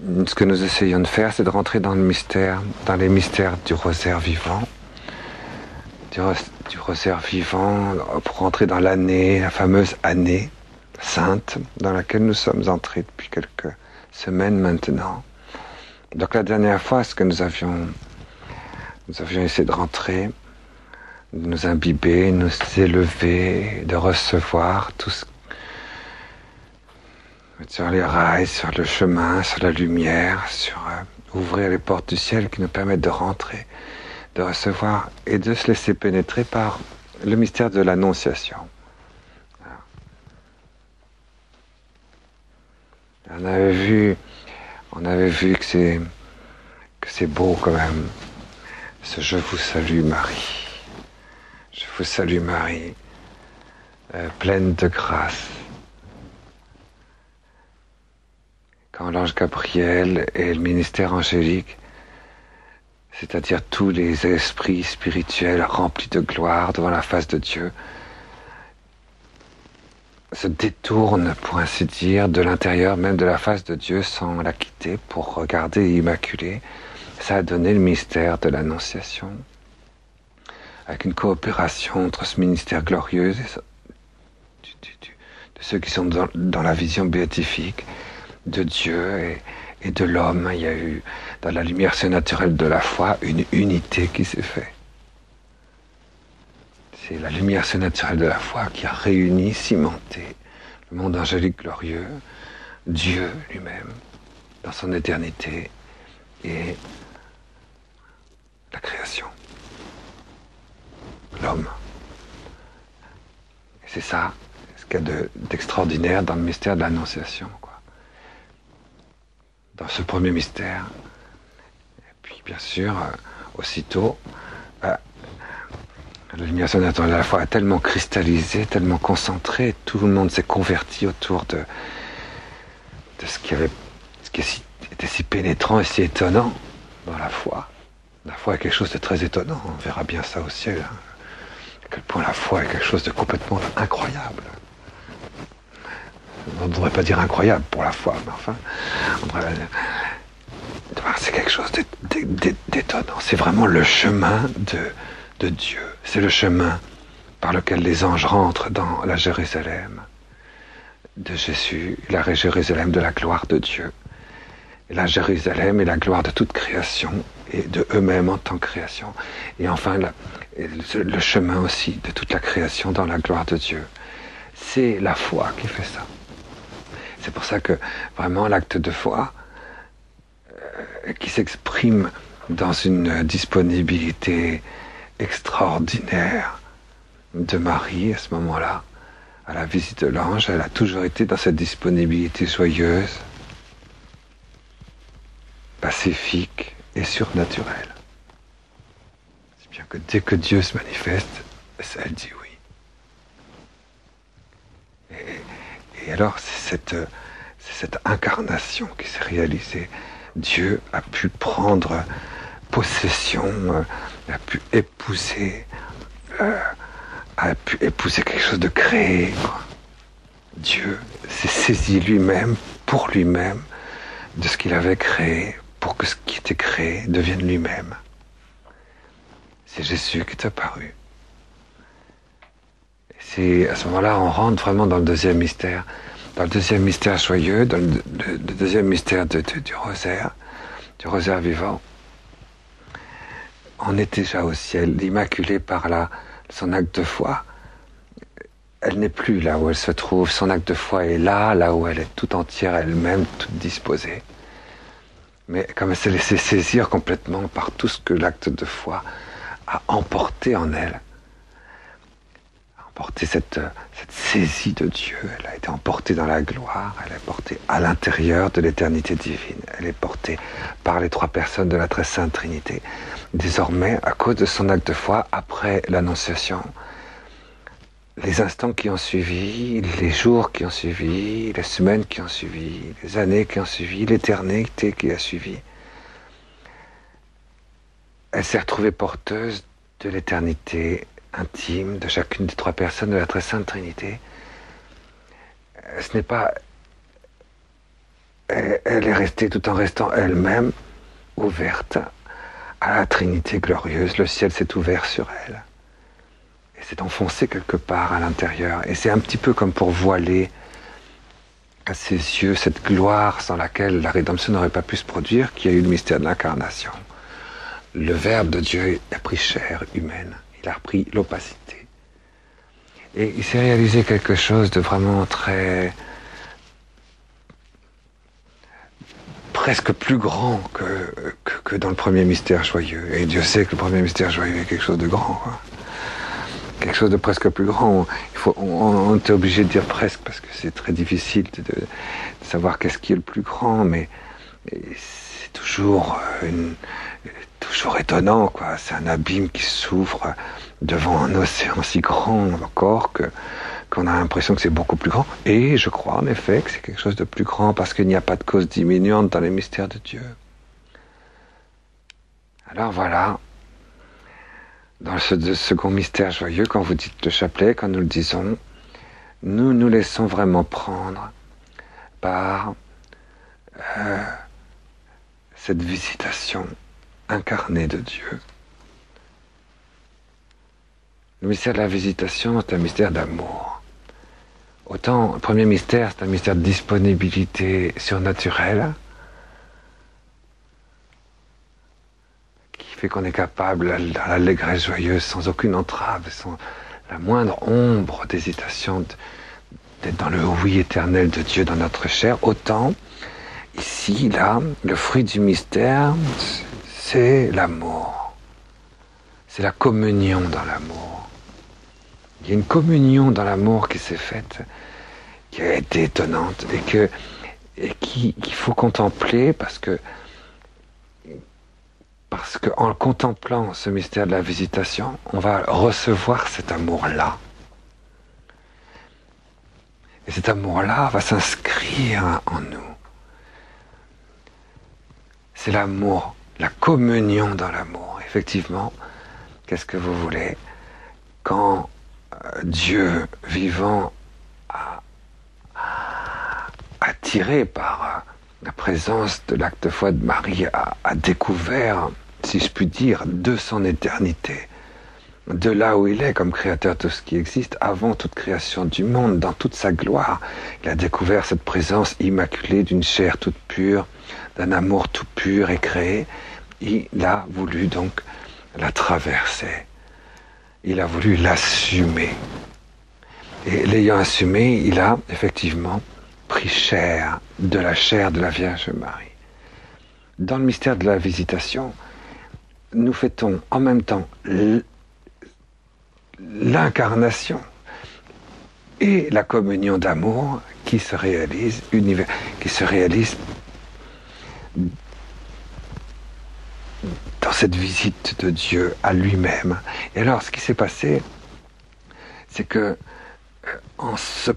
ce que nous essayons de faire, c'est de rentrer dans le mystère, dans les mystères du rosaire vivant, du rosaire vivant, pour rentrer dans l'année, la fameuse année sainte, dans laquelle nous sommes entrés depuis quelques semaines maintenant. Donc la dernière fois, ce que nous avions essayé de rentrer, de nous imbiber, nous élever, de recevoir tout ce sur les rails, sur le chemin, sur la lumière, sur ouvrir les portes du ciel qui nous permettent de rentrer, de recevoir et de se laisser pénétrer par le mystère de l'Annonciation. On avait vu que c'est beau quand même, ce Je vous salue Marie. Je vous salue Marie, pleine de grâce. Quand l'ange Gabriel et le ministère angélique, c'est-à-dire tous les esprits spirituels remplis de gloire devant la face de Dieu, se détournent, pour ainsi dire, de l'intérieur même de la face de Dieu sans la quitter pour regarder l'Immaculée, ça a donné le mystère de l'Annonciation, avec une coopération entre ce ministère glorieux de ceux qui sont dans la vision béatifique, de Dieu et de l'homme. Il y a eu, dans la lumière surnaturelle de la foi, une unité qui s'est faite. C'est la lumière surnaturelle de la foi qui a réuni, cimenté le monde angélique glorieux, Dieu lui-même, dans son éternité, et la création, l'homme. Et c'est ça, ce qu'il y a d'extraordinaire dans le mystère de l'Annonciation, quoi. Dans ce premier mystère. Et puis, bien sûr, aussitôt, la lumière surnaturelle de la foi est tellement cristallisée, tellement concentrée, tout le monde s'est converti autour de ce qui était si pénétrant et si étonnant dans la foi. La foi est quelque chose de très étonnant, on verra bien ça au ciel. Hein. À quel point la foi est quelque chose de complètement incroyable. On ne devrait pas dire incroyable pour la foi, mais enfin, c'est quelque chose d'étonnant. C'est vraiment le chemin de Dieu. C'est le chemin par lequel les anges rentrent dans la Jérusalem de Jésus, la Jérusalem de la gloire de Dieu. Et la Jérusalem est la gloire de toute création et de eux-mêmes en tant que création. Et enfin, le chemin aussi de toute la création dans la gloire de Dieu. C'est la foi qui fait ça. C'est pour ça que vraiment l'acte de foi qui s'exprime dans une disponibilité extraordinaire de Marie à ce moment-là, à la visite de l'ange, elle a toujours été dans cette disponibilité joyeuse, pacifique et surnaturelle. C'est bien que dès que Dieu se manifeste, elle dit oui. Et alors, c'est cette incarnation qui s'est réalisée. Dieu a pu prendre possession, a pu épouser quelque chose de créé, quoi. Dieu s'est saisi lui-même, pour lui-même, de ce qu'il avait créé, pour que ce qui était créé devienne lui-même. C'est Jésus qui est apparu. C'est à ce moment-là, on rentre vraiment dans le deuxième mystère. Dans le deuxième mystère joyeux, dans le deuxième mystère du rosaire vivant. On est déjà au ciel. L'Immaculée, par son acte de foi, elle n'est plus là où elle se trouve. Son acte de foi est là où elle est tout entière, elle-même, toute disposée. Mais comme elle s'est laissée saisir complètement par tout ce que l'acte de foi a emporté en elle, emporté cette saisie de Dieu, elle a été emportée dans la gloire, elle est portée à l'intérieur de l'éternité divine, elle est portée par les trois personnes de la très sainte Trinité. Désormais, à cause de son acte de foi, après l'Annonciation, les instants qui ont suivi, les jours qui ont suivi, les semaines qui ont suivi, les années qui ont suivi, l'éternité qui a suivi, elle s'est retrouvée porteuse de l'éternité intime de chacune des trois personnes de la très sainte Trinité. Ce n'est pas elle est restée, tout en restant elle-même, ouverte à la Trinité glorieuse. Le ciel s'est ouvert sur elle. Et s'est enfoncé quelque part à l'intérieur. Et c'est un petit peu comme pour voiler à ses yeux cette gloire sans laquelle la rédemption n'aurait pas pu se produire, qui a eu le mystère de l'incarnation. Le Verbe de Dieu a pris chair humaine. Il a repris l'opacité. Et il s'est réalisé quelque chose de vraiment très... presque plus grand que dans le premier mystère joyeux. Et Dieu sait que le premier mystère joyeux est quelque chose de grand, quoi. Quelque chose de presque plus grand. On est obligé de dire presque parce que c'est très difficile de savoir qu'est-ce qui est le plus grand, mais c'est toujours étonnant, quoi. C'est un abîme qui s'ouvre devant un océan si grand encore qu'on a l'impression que c'est beaucoup plus grand. Et je crois en effet que c'est quelque chose de plus grand parce qu'il n'y a pas de cause diminuante dans les mystères de Dieu. Alors voilà, dans ce second mystère joyeux, quand vous dites le chapelet, quand nous le disons, nous nous laissons vraiment prendre par cette visitation incarnée de Dieu. Le mystère de la visitation est un mystère d'amour. Autant le premier mystère, c'est un mystère de disponibilité surnaturelle, qui fait qu'on est capable, dans l'allégresse joyeuse, sans aucune entrave, sans la moindre ombre d'hésitation, d'être dans le oui éternel de Dieu dans notre chair. Autant, ici, là, le fruit du mystère, c'est l'amour. C'est la communion dans l'amour. Il y a une communion dans l'amour qui s'est faite, qui a été étonnante et qu'il faut contempler parce que en contemplant ce mystère de la visitation, on va recevoir cet amour-là. Et cet amour-là va s'inscrire en nous. C'est l'amour, la communion dans l'amour. Effectivement, qu'est-ce que vous voulez? Quand Dieu vivant, attiré par la présence de l'acte de foi de Marie, a découvert, si je puis dire, de son éternité, de là où il est comme créateur de tout ce qui existe, avant toute création du monde, dans toute sa gloire. Il a découvert cette présence immaculée d'une chair toute pure, d'un amour tout pur et créé. Il a voulu donc la traverser. Il a voulu l'assumer. Et l'ayant assumé, il a effectivement pris chair de la Vierge Marie. Dans le mystère de la visitation, nous fêtons en même temps l'incarnation et la communion d'amour qui se réalise dans cette visite de Dieu à lui-même. Et alors, ce qui s'est passé, c'est que en se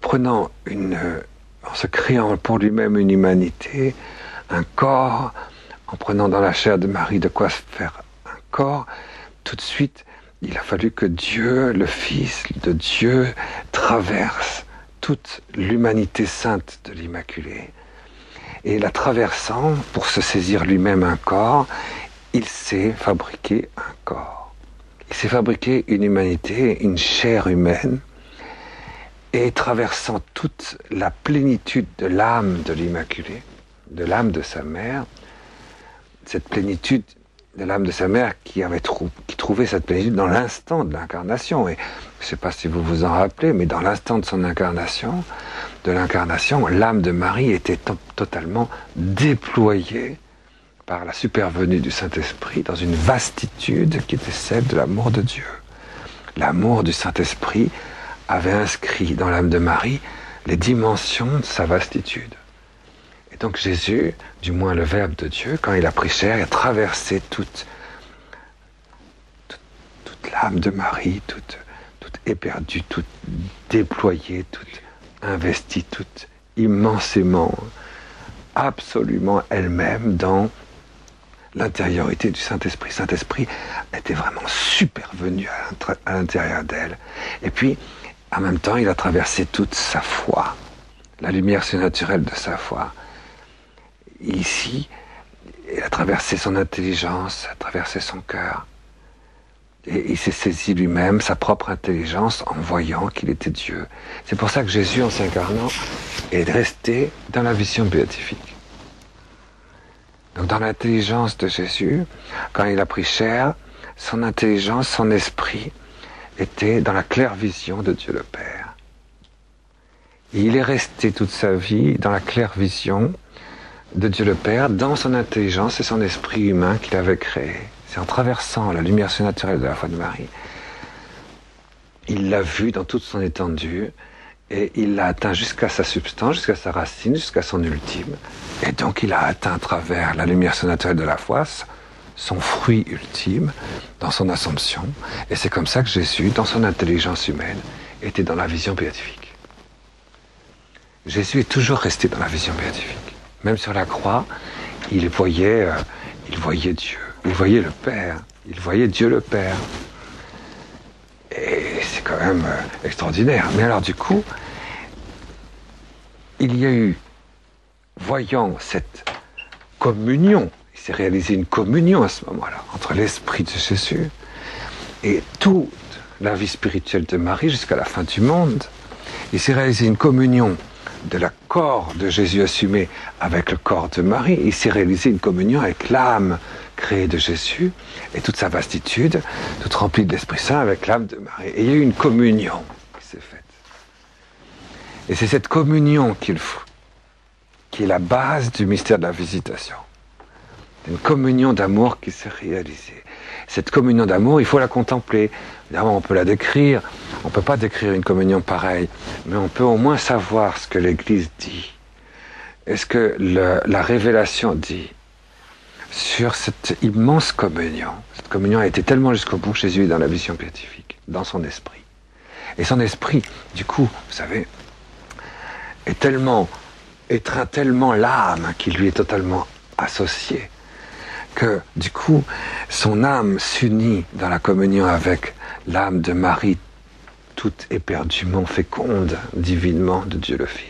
créant pour lui-même une humanité, un corps, en prenant dans la chair de Marie de quoi se faire un corps, tout de suite, il a fallu que Dieu, le Fils de Dieu, traverse toute l'humanité sainte de l'Immaculée. Et la traversant, pour se saisir lui-même un corps, il s'est fabriqué un corps. Il s'est fabriqué une humanité, une chair humaine, et traversant toute la plénitude de l'âme de l'Immaculée, de l'âme de sa mère, cette plénitude de l'âme de sa mère qui trouvait cette plénitude dans l'instant de l'incarnation. Et je ne sais pas si vous vous en rappelez, mais dans l'instant de son incarnation, l'âme de Marie était totalement déployée par la supervenue du Saint-Esprit dans une vastitude qui était celle de l'amour de Dieu. L'amour du Saint-Esprit avait inscrit dans l'âme de Marie les dimensions de sa vastitude. Et donc Jésus, du moins le Verbe de Dieu, quand il a pris chair, il a traversé toute l'âme de Marie, toute éperdue, toute déployée, toute investie, toute immensément, absolument elle-même dans l'intériorité du Saint-Esprit. Saint-Esprit était vraiment supervenu à l'intérieur d'elle. Et puis, en même temps, il a traversé toute sa foi, la lumière surnaturelle de sa foi. ici, il a traversé son intelligence, a traversé son cœur. Et il s'est saisi lui-même sa propre intelligence en voyant qu'il était Dieu. C'est pour ça que Jésus, en s'incarnant, est resté dans la vision béatifique. Donc dans l'intelligence de Jésus, quand il a pris chair, son intelligence, son esprit était dans la claire vision de Dieu le Père. Et il est resté toute sa vie dans la claire vision de Dieu le Père, dans son intelligence et son esprit humain qu'il avait créé. C'est en traversant la lumière surnaturelle de la foi de Marie, il l'a vu dans toute son étendue, et il l'a atteint jusqu'à sa substance, jusqu'à sa racine, jusqu'à son ultime. Et donc il a atteint à travers la lumière surnaturelle de la foi son fruit ultime dans son assomption. Et c'est comme ça que Jésus, dans son intelligence humaine, était dans la vision béatifique. Jésus est toujours resté dans la vision béatifique. Même sur la croix, il voyait Dieu, il voyait le Père, il voyait Dieu le Père. Et c'est quand même extraordinaire. Mais alors du coup, il y a eu, voyant cette communion, il s'est réalisé une communion à ce moment-là, entre l'Esprit de Jésus et toute la vie spirituelle de Marie jusqu'à la fin du monde. Il s'est réalisé une communion de la corps de Jésus assumé avec le corps de Marie. Il s'est réalisé une communion avec l'âme créée de Jésus et toute sa vastitude, toute remplie de l'Esprit Saint avec l'âme de Marie. Et il y a eu une communion qui s'est faite. Et c'est cette communion qui est la base du mystère de la visitation. Une communion d'amour qui s'est réalisée. Cette communion d'amour, il faut la contempler. Évidemment, on peut la décrire. On ne peut pas décrire une communion pareille, mais on peut au moins savoir ce que l'Église dit. Est-ce que la révélation dit sur cette immense communion? Cette communion a été tellement jusqu'au bout que Jésus est dans la vision béatifique, dans son esprit. Et son esprit, du coup, vous savez, étreint tellement l'âme qui lui est totalement associée, que du coup, son âme s'unit dans la communion avec l'âme de Marie, toute éperdument féconde, divinement de Dieu le Fils.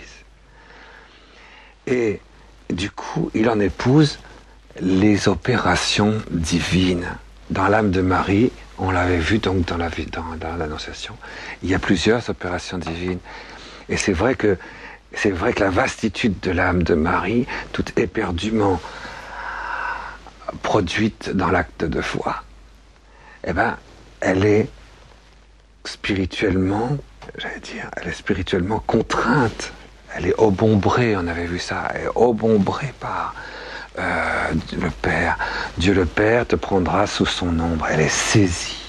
Et du coup, il en épouse les opérations divines. Dans l'âme de Marie, on l'avait vu donc dans l'Annonciation, il y a plusieurs opérations divines. Et c'est vrai que la vastitude de l'âme de Marie, toute éperdument produite dans l'acte de foi, eh ben, elle est spirituellement, elle est spirituellement contrainte. Elle est obombrée, on avait vu ça, elle est obombrée par le Père. Dieu le Père te prendra sous son ombre. Elle est saisie.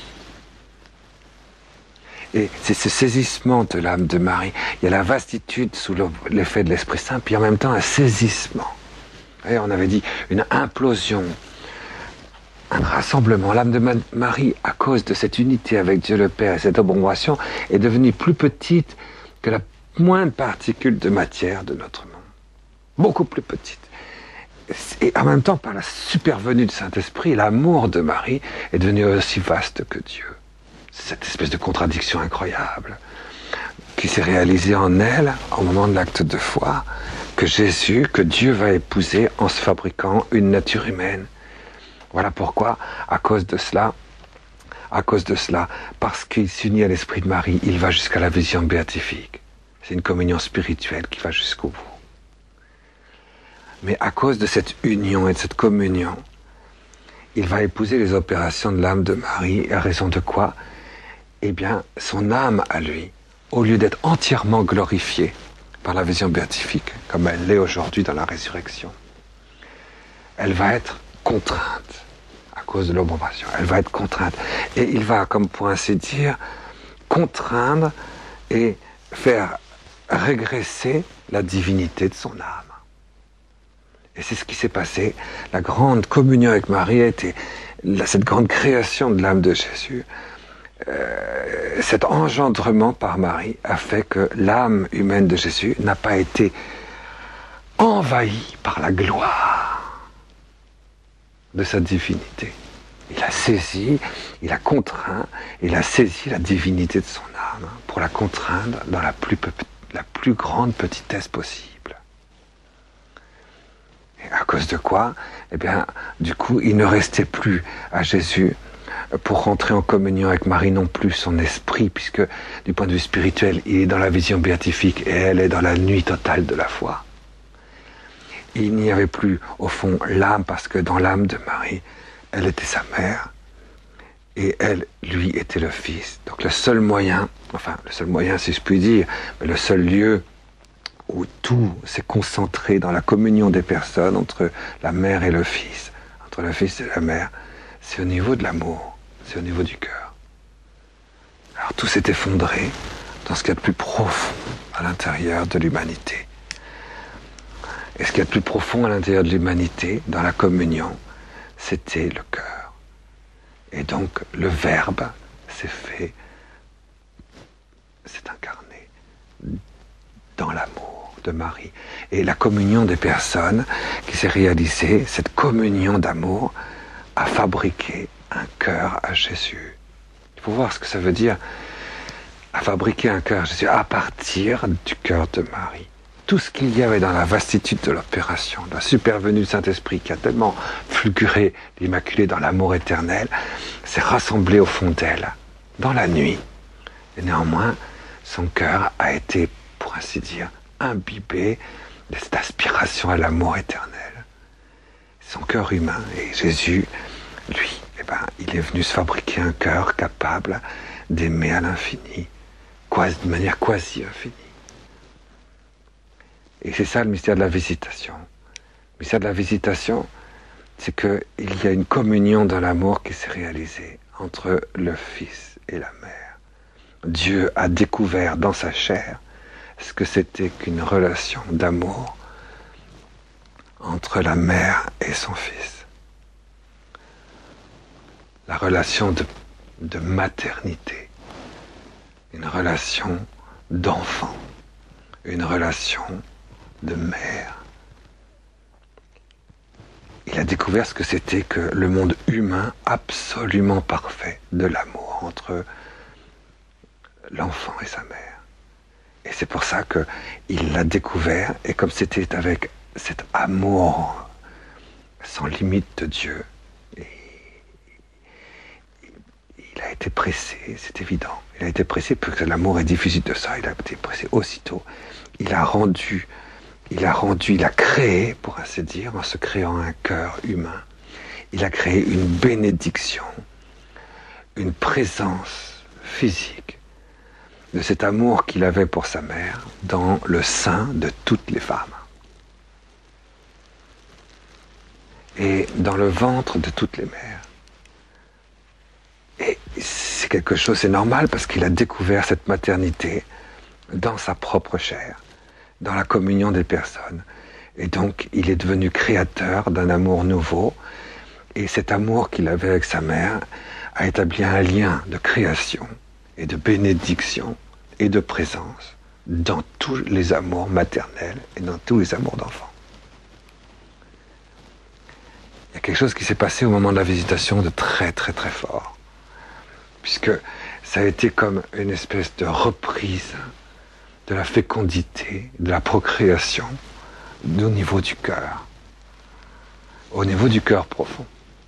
Et c'est ce saisissement de l'âme de Marie. Il y a la vastitude sous l'effet de l'Esprit Saint, puis en même temps un saisissement. Et on avait dit une implosion, un rassemblement. L'âme de Marie, à cause de cette unité avec Dieu le Père et cette obombration, est devenue plus petite que la moindre particule de matière de notre monde. Beaucoup plus petite. Et en même temps, par la supervenue du Saint-Esprit, l'amour de Marie est devenu aussi vaste que Dieu. Cette espèce de contradiction incroyable qui s'est réalisée en elle au moment de l'acte de foi, que Dieu va épouser en se fabriquant une nature humaine. Voilà pourquoi, à cause de cela, parce qu'il s'unit à l'Esprit de Marie, il va jusqu'à la vision béatifique. C'est une communion spirituelle qui va jusqu'au bout. Mais à cause de cette union et de cette communion, il va épouser les opérations de l'âme de Marie, à raison de quoi? Eh bien, son âme à lui, au lieu d'être entièrement glorifiée par la vision béatifique, comme elle l'est aujourd'hui dans la résurrection, elle va être contrainte à cause de l'obombration. Elle va être contrainte. Et il va, comme pour ainsi dire, contraindre et faire régresser la divinité de son âme. Et c'est ce qui s'est passé. La grande communion avec Marie a été cette grande création de l'âme de Jésus. Cet engendrement par Marie a fait que l'âme humaine de Jésus n'a pas été envahie par la gloire de sa divinité. Il a saisi, il a contraint, il a saisi la divinité de son âme pour la contraindre dans la plus grande petitesse possible. Et à cause de quoi? Eh bien, du coup, il ne restait plus à Jésus pour rentrer en communion avec Marie non plus son esprit, puisque du point de vue spirituel, il est dans la vision béatifique et elle est dans la nuit totale de la foi. Il n'y avait plus, au fond, l'âme, parce que dans l'âme de Marie, elle était sa mère, et elle, lui, était le Fils. Donc le seul moyen, si je puis dire, mais le seul lieu où tout s'est concentré dans la communion des personnes entre la mère et le Fils, entre le Fils et la mère, c'est au niveau de l'amour, c'est au niveau du cœur. Alors tout s'est effondré dans ce qu'il y a de plus profond à l'intérieur de l'humanité. Et ce qu'il y a de plus profond à l'intérieur de l'humanité, dans la communion, c'était le cœur. Et donc le Verbe s'est incarné dans l'amour de Marie. Et la communion des personnes qui s'est réalisée, cette communion d'amour, a fabriqué un cœur à Jésus. Il faut voir ce que ça veut dire, à fabriquer un cœur à Jésus, à partir du cœur de Marie. Tout ce qu'il y avait dans la vastitude de l'opération, la supervenue du Saint-Esprit qui a tellement fulguré l'Immaculée dans l'amour éternel, s'est rassemblé au fond d'elle, dans la nuit. Et néanmoins, son cœur a été, pour ainsi dire, imbibé de cette aspiration à l'amour éternel. Son cœur humain, et Jésus, lui, il est venu se fabriquer un cœur capable d'aimer à l'infini, de manière quasi infinie. Et c'est ça le mystère de la visitation. Le mystère de la visitation, c'est qu'il y a une communion dans l'amour qui s'est réalisée entre le Fils et la Mère. Dieu a découvert dans sa chair ce que c'était qu'une relation d'amour entre la Mère et son Fils. La relation de maternité, une relation d'enfant, une relation de mère. Il a découvert ce que c'était que le monde humain absolument parfait de l'amour entre l'enfant et sa mère. Et c'est pour ça qu'il l'a découvert, et comme c'était avec cet amour sans limite de Dieu, il a été pressé, c'est évident. Il a été pressé parce que l'amour est difficile de ça. Il a été pressé aussitôt. Il a créé, pour ainsi dire, en se créant un cœur humain, il a créé une bénédiction, une présence physique de cet amour qu'il avait pour sa mère dans le sein de toutes les femmes. Et dans le ventre de toutes les mères. Et c'est quelque chose, c'est normal parce qu'il a découvert cette maternité dans sa propre chair, dans la communion des personnes. Et donc, il est devenu créateur d'un amour nouveau. Et cet amour qu'il avait avec sa mère a établi un lien de création et de bénédiction et de présence dans tous les amours maternels et dans tous les amours d'enfants. Il y a quelque chose qui s'est passé au moment de la visitation de très très très fort. Puisque ça a été comme une espèce de reprise de la fécondité, de la procréation, au niveau du cœur, au niveau du cœur profond.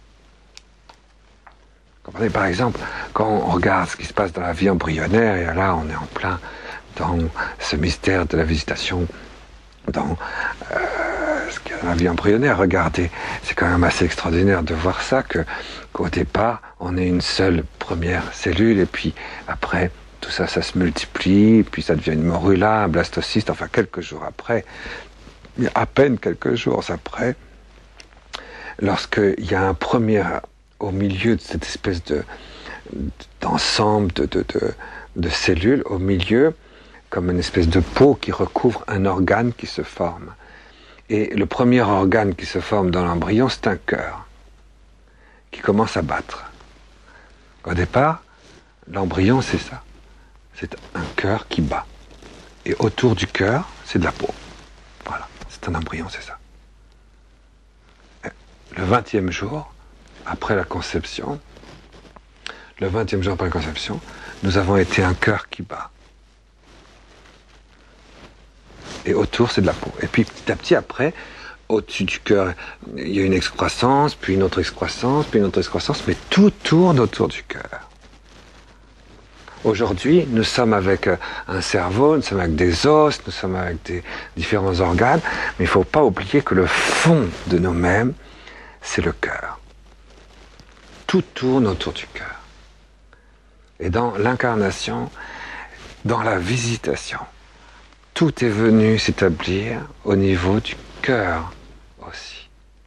Comprenez, par exemple, quand on regarde ce qui se passe dans la vie embryonnaire, et là on est en plein dans ce mystère de la visitation, dans ce qu'il y a dans la vie embryonnaire, regardez, c'est quand même assez extraordinaire de voir ça, qu'au départ, on est une seule première cellule, et puis après, tout ça, ça se multiplie, puis ça devient une morula, un blastocyste, enfin quelques jours après, à peine quelques jours après, lorsqu'il y a un premier, au milieu de cette espèce d'ensemble de cellules, au milieu, comme une espèce de peau qui recouvre un organe qui se forme. Et le premier organe qui se forme dans l'embryon, c'est un cœur, qui commence à battre. Au départ, l'embryon, c'est ça. C'est un cœur qui bat. Et autour du cœur, c'est de la peau. Voilà, c'est un embryon, c'est ça. Le 20e jour, après la conception, nous avons été un cœur qui bat. Et autour, c'est de la peau. Et puis, petit à petit, après, au-dessus du cœur, il y a une excroissance, puis une autre excroissance, puis une autre excroissance, mais tout tourne autour du cœur. Aujourd'hui, nous sommes avec un cerveau, nous sommes avec des os, nous sommes avec des différents organes, mais il ne faut pas oublier que le fond de nous-mêmes, c'est le cœur. Tout tourne autour du cœur. Et dans l'incarnation, dans la visitation, tout est venu s'établir au niveau du cœur aussi.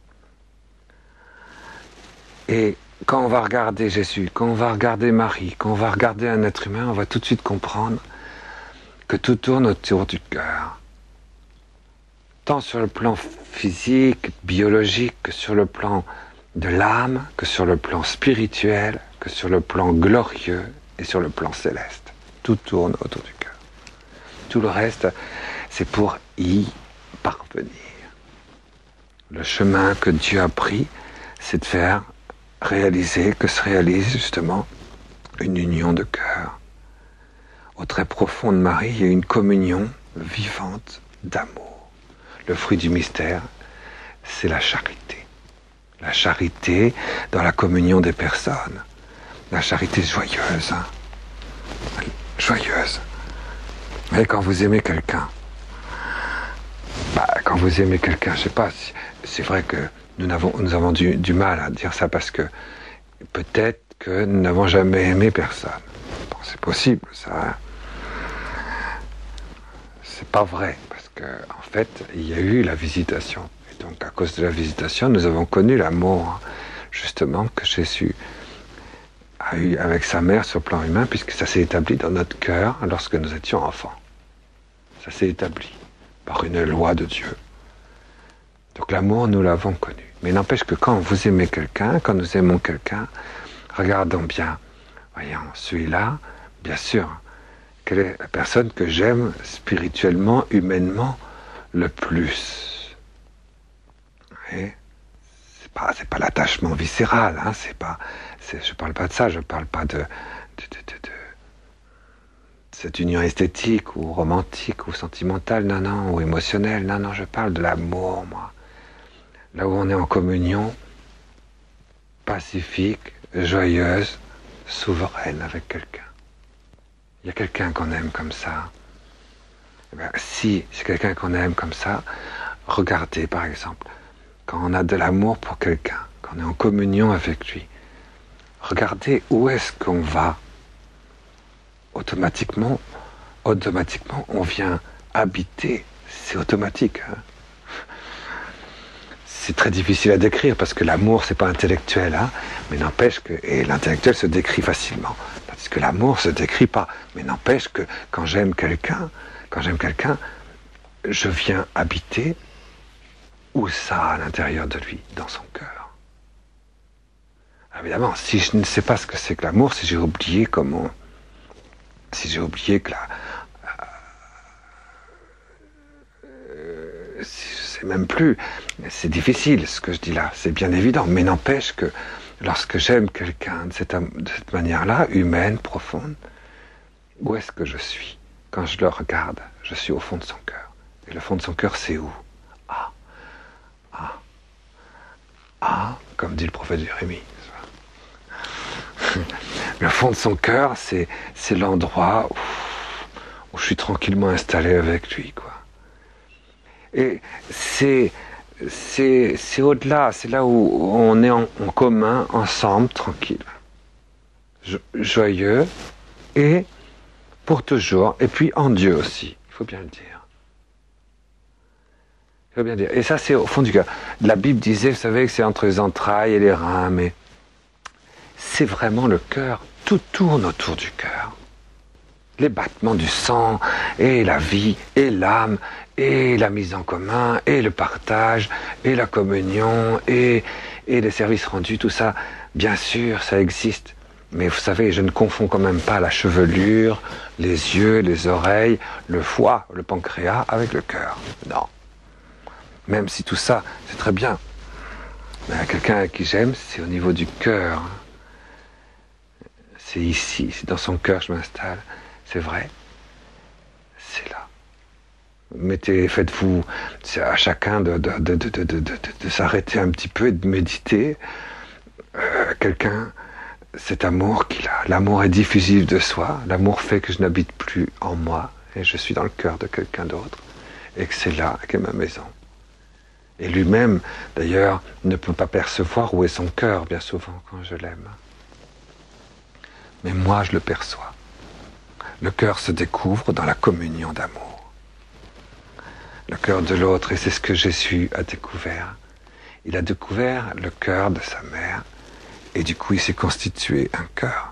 Et quand on va regarder Jésus, quand on va regarder Marie, quand on va regarder un être humain, on va tout de suite comprendre que tout tourne autour du cœur. Tant sur le plan physique, biologique, que sur le plan de l'âme, que sur le plan spirituel, que sur le plan glorieux et sur le plan céleste. Tout tourne autour du cœur. Tout le reste, c'est pour y parvenir. Le chemin que Dieu a pris, c'est de faire réaliser, que se réalise justement une union de cœur. Au très profond de Marie, il y a une communion vivante d'amour. Le fruit du mystère, c'est la charité. La charité dans la communion des personnes. La charité joyeuse. Joyeuse. Mais quand vous aimez quelqu'un, je sais pas, c'est vrai que nous avons du mal à dire ça parce que peut-être que nous n'avons jamais aimé personne. Bon, c'est possible, ça. Hein. C'est pas vrai, parce que en fait, il y a eu la visitation. Et donc, à cause de la visitation, nous avons connu l'amour, justement, que Jésus a eu avec sa mère sur le plan humain, puisque ça s'est établi dans notre cœur lorsque nous étions enfants. Ça s'est établi par une loi de Dieu. Donc l'amour, nous l'avons connu. Mais n'empêche que quand vous aimez quelqu'un, quand nous aimons quelqu'un, regardons bien. Voyons, celui-là, bien sûr, quelle est la personne que j'aime spirituellement, humainement, le plus? Et c'est pas l'attachement viscéral, hein, je parle pas de ça, je parle pas de cette union esthétique ou romantique ou sentimentale, non, ou émotionnelle, non, je parle de l'amour, moi. Là où on est en communion, pacifique, joyeuse, souveraine avec quelqu'un. Il y a quelqu'un qu'on aime comme ça. Eh bien, si c'est quelqu'un qu'on aime comme ça, regardez par exemple, quand on a de l'amour pour quelqu'un, quand on est en communion avec lui, regardez où est-ce qu'on va. Automatiquement, on vient habiter. C'est automatique. Hein. C'est très difficile à décrire parce que l'amour, c'est pas intellectuel, hein, mais n'empêche que, et l'intellectuel se décrit facilement, parce que l'amour se décrit pas. Mais n'empêche que quand j'aime quelqu'un, je viens habiter où ça à l'intérieur de lui, dans son cœur. Évidemment, si je ne sais pas ce que c'est que l'amour, si j'ai oublié comment. Si j'ai oublié que je sais même plus, c'est difficile ce que je dis là, c'est bien évident, mais n'empêche que lorsque j'aime quelqu'un de cette manière-là, humaine, profonde, où est-ce que je suis? Quand je le regarde, je suis au fond de son cœur. Et le fond de son cœur, c'est où? Comme dit le prophète Jérémie. Le fond de son cœur, c'est l'endroit où je suis tranquillement installé avec lui, quoi. Et c'est au-delà, c'est là où on est en commun, ensemble, tranquille, joyeux, et pour toujours, et puis en Dieu aussi, il faut bien le dire. Il faut bien dire. Et ça, c'est au fond du cœur. La Bible disait, vous savez, que c'est entre les entrailles et les reins, mais c'est vraiment le cœur. Tout tourne autour du cœur. Les battements du sang, et la vie, et l'âme, et la mise en commun, et le partage, et la communion, et les services rendus, tout ça, bien sûr, ça existe. Mais vous savez, je ne confonds quand même pas la chevelure, les yeux, les oreilles, le foie, le pancréas avec le cœur. Non. Même si tout ça, c'est très bien. Mais quelqu'un à qui j'aime, c'est au niveau du cœur. C'est ici, c'est dans son cœur que je m'installe. C'est vrai. C'est là. Faites-vous à chacun de s'arrêter un petit peu et de méditer. Quelqu'un, cet amour qu'il a, l'amour est diffusif de soi, l'amour fait que je n'habite plus en moi et je suis dans le cœur de quelqu'un d'autre et que c'est là qu'est ma maison. Et lui-même, d'ailleurs, ne peut pas percevoir où est son cœur bien souvent quand je l'aime. Mais moi, je le perçois. Le cœur se découvre dans la communion d'amour. Le cœur de l'autre, et c'est ce que Jésus a découvert. Il a découvert le cœur de sa mère, et du coup il s'est constitué un cœur.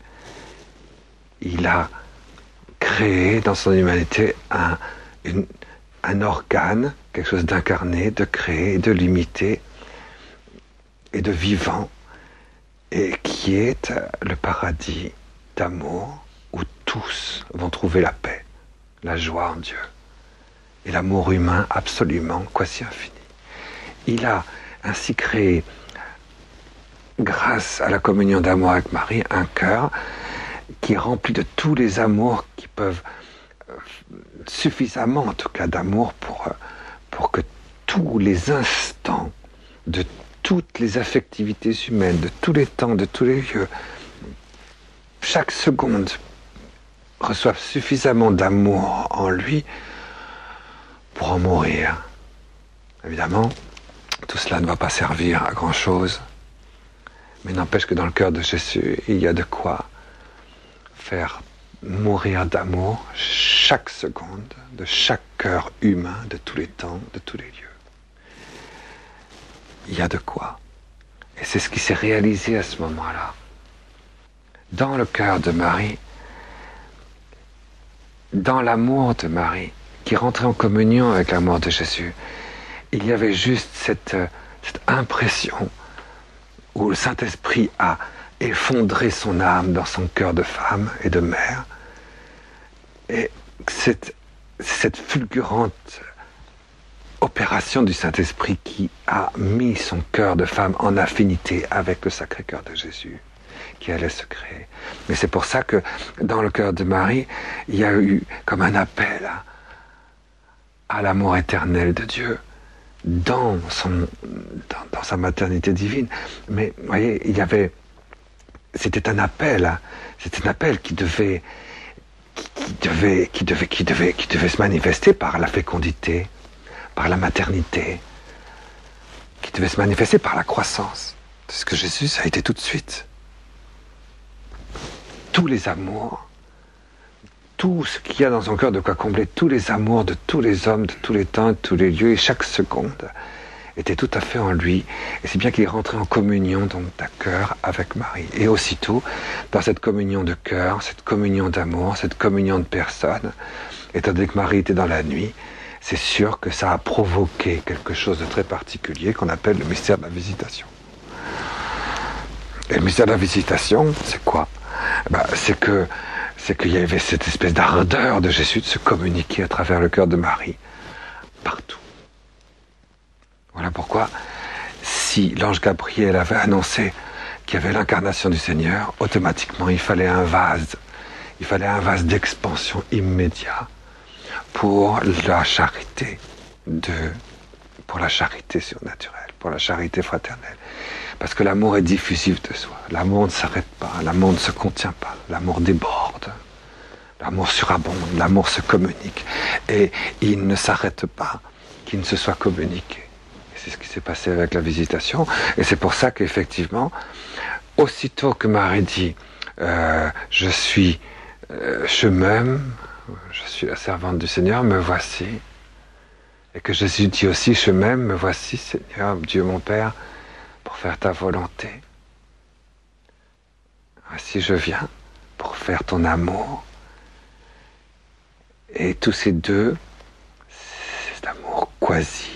Il a créé dans son humanité un organe, quelque chose d'incarné, de créé, de limité, et de vivant, et qui est le paradis d'amour, où tous vont trouver la paix, la joie en Dieu. Et l'amour humain absolument quasi infini. Il a ainsi créé, grâce à la communion d'amour avec Marie, un cœur qui est rempli de tous les amours qui peuvent, suffisamment en tout cas d'amour pour que tous les instants de toutes les affectivités humaines, de tous les temps, de tous les lieux, chaque seconde reçoivent suffisamment d'amour en lui pour en mourir. Évidemment, tout cela ne va pas servir à grand-chose, mais n'empêche que dans le cœur de Jésus, il y a de quoi faire mourir d'amour chaque seconde, de chaque cœur humain, de tous les temps, de tous les lieux. Il y a de quoi. Et c'est ce qui s'est réalisé à ce moment-là. Dans le cœur de Marie, dans l'amour de Marie, qui rentrait en communion avec l'amour de Jésus, il y avait juste cette impression où le Saint-Esprit a effondré son âme dans son cœur de femme et de mère. Et cette fulgurante opération du Saint-Esprit qui a mis son cœur de femme en affinité avec le Sacré-Cœur de Jésus, qui allait se créer. Mais c'est pour ça que dans le cœur de Marie, il y a eu comme un appel à l'amour éternel de Dieu dans sa maternité divine. Mais vous voyez, c'était un appel qui devait se manifester par la fécondité, par la maternité, qui devait se manifester par la croissance. C'est ce que Jésus, ça a été tout de suite. Tous les amours, tout ce qu'il y a dans son cœur de quoi combler, tous les amours de tous les hommes, de tous les temps, de tous les lieux, et chaque seconde était tout à fait en lui. Et c'est bien qu'il est rentré en communion donc d'un cœur avec Marie. Et aussitôt, dans cette communion de cœur, cette communion d'amour, cette communion de personnes, étant donné que Marie était dans la nuit, c'est sûr que ça a provoqué quelque chose de très particulier qu'on appelle le mystère de la visitation. Et le mystère de la visitation, c'est quoi ? C'est qu'il y avait cette espèce d'ardeur de Jésus de se communiquer à travers le cœur de Marie, partout. Voilà pourquoi, si l'ange Gabriel avait annoncé qu'il y avait l'incarnation du Seigneur, automatiquement il fallait un vase d'expansion immédiat pour la charité surnaturelle, pour la charité fraternelle. Parce que l'amour est diffusif de soi. L'amour ne s'arrête pas, l'amour ne se contient pas, l'amour déborde, l'amour surabonde, l'amour se communique. Et il ne s'arrête pas qu'il ne se soit communiqué. Et c'est ce qui s'est passé avec la visitation. Et c'est pour ça qu'effectivement, aussitôt que Marie dit je suis la servante du Seigneur, me voici. Et que Jésus dit aussi, je m'aime, me voici, Seigneur, Dieu mon Père, pour faire ta volonté. Ainsi je viens pour faire ton amour. Et tous ces deux, cet amour quasi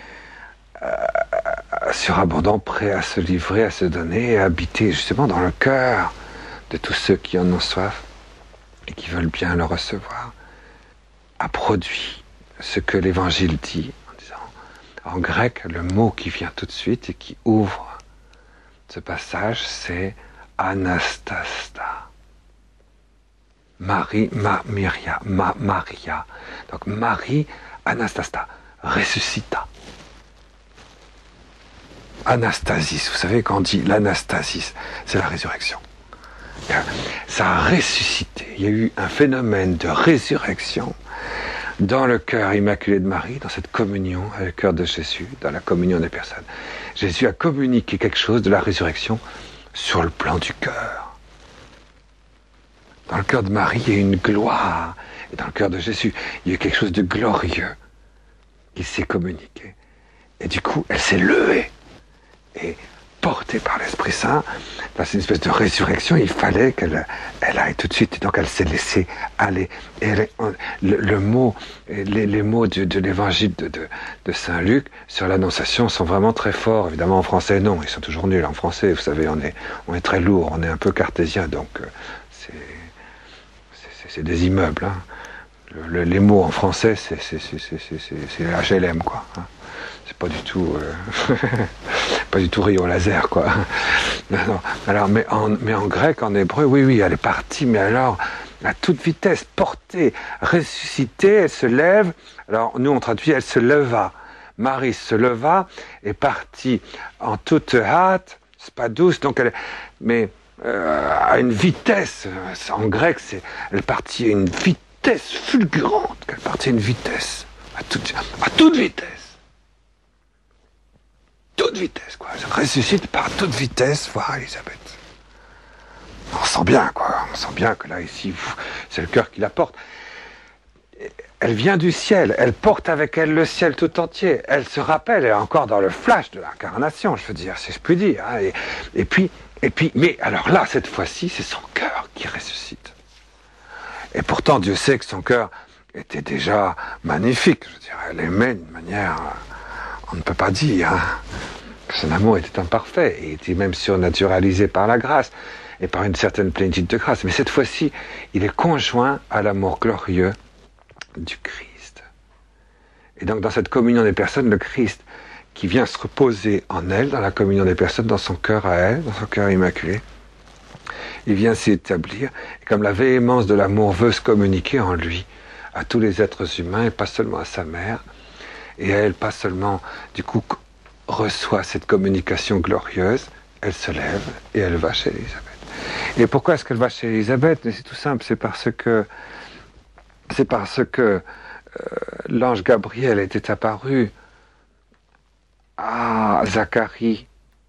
surabondant, prêt à se livrer, à se donner, et à habiter justement dans le cœur de tous ceux qui en ont soif et qui veulent bien le recevoir, a produit ce que l'Évangile dit, en disant, en grec, le mot qui vient tout de suite et qui ouvre ce passage, c'est anastasta. Maria. Donc Marie, Anastasta, ressuscita. Anastasis, vous savez quand on dit l'anastasis, c'est la résurrection. Ça a ressuscité. Il y a eu un phénomène de résurrection dans le cœur immaculé de Marie, dans cette communion avec le cœur de Jésus, dans la communion des personnes. Jésus a communiqué quelque chose de la résurrection sur le plan du cœur. Dans le cœur de Marie, il y a une gloire. Et dans le cœur de Jésus, il y a eu quelque chose de glorieux qui s'est communiqué. Et du coup, elle s'est levée. Et portée par l'Esprit Saint, dans une espèce de résurrection, il fallait qu'elle aille tout de suite. Et donc elle s'est laissée aller. Et les mots de l'évangile de Saint Luc sur l'Annonciation sont vraiment très forts. Évidemment en français, non, ils sont toujours nuls en français. Vous savez, on est très lourd, on est un peu cartésien, donc c'est des immeubles. Hein. Les mots en français, c'est HLM, quoi. Hein. C'est pas du tout pas du tout rayon laser, quoi. Non. Alors mais en grec, en hébreu, oui, elle est partie, mais alors à toute vitesse, portée, ressuscitée, elle se lève. Alors nous on traduit, elle se leva. Marie se leva et partit en toute hâte. C'est pas douce, donc à une vitesse. En grec, elle partit à une vitesse fulgurante. Elle partit à une vitesse, à toute vitesse. Toute vitesse, quoi. Elle ressuscite par toute vitesse, voir Élisabeth. On sent bien, quoi. On sent bien que là, ici, c'est le cœur qui la porte. Elle vient du ciel. Elle porte avec elle le ciel tout entier. Elle se rappelle, elle est encore dans le flash de l'incarnation, je veux dire, si je puis dire. Hein. Et puis, mais alors là, cette fois-ci, c'est son cœur qui ressuscite. Et pourtant, Dieu sait que son cœur était déjà magnifique. Je veux dire, elle aimait d'une manière... On ne peut pas dire que son amour était imparfait et était même surnaturalisé par la grâce et par une certaine plénitude de grâce. Mais cette fois-ci, il est conjoint à l'amour glorieux du Christ. Et donc dans cette communion des personnes, le Christ qui vient se reposer en elle, dans la communion des personnes, dans son cœur à elle, dans son cœur immaculé, il vient s'y établir. Et comme la véhémence de l'amour veut se communiquer en lui à tous les êtres humains et pas seulement à sa mère, et elle, pas seulement, du coup, reçoit cette communication glorieuse, elle se lève et elle va chez Élisabeth. Et pourquoi est-ce qu'elle va chez Élisabeth? C'est tout simple, c'est parce que l'ange Gabriel était apparu à Zacharie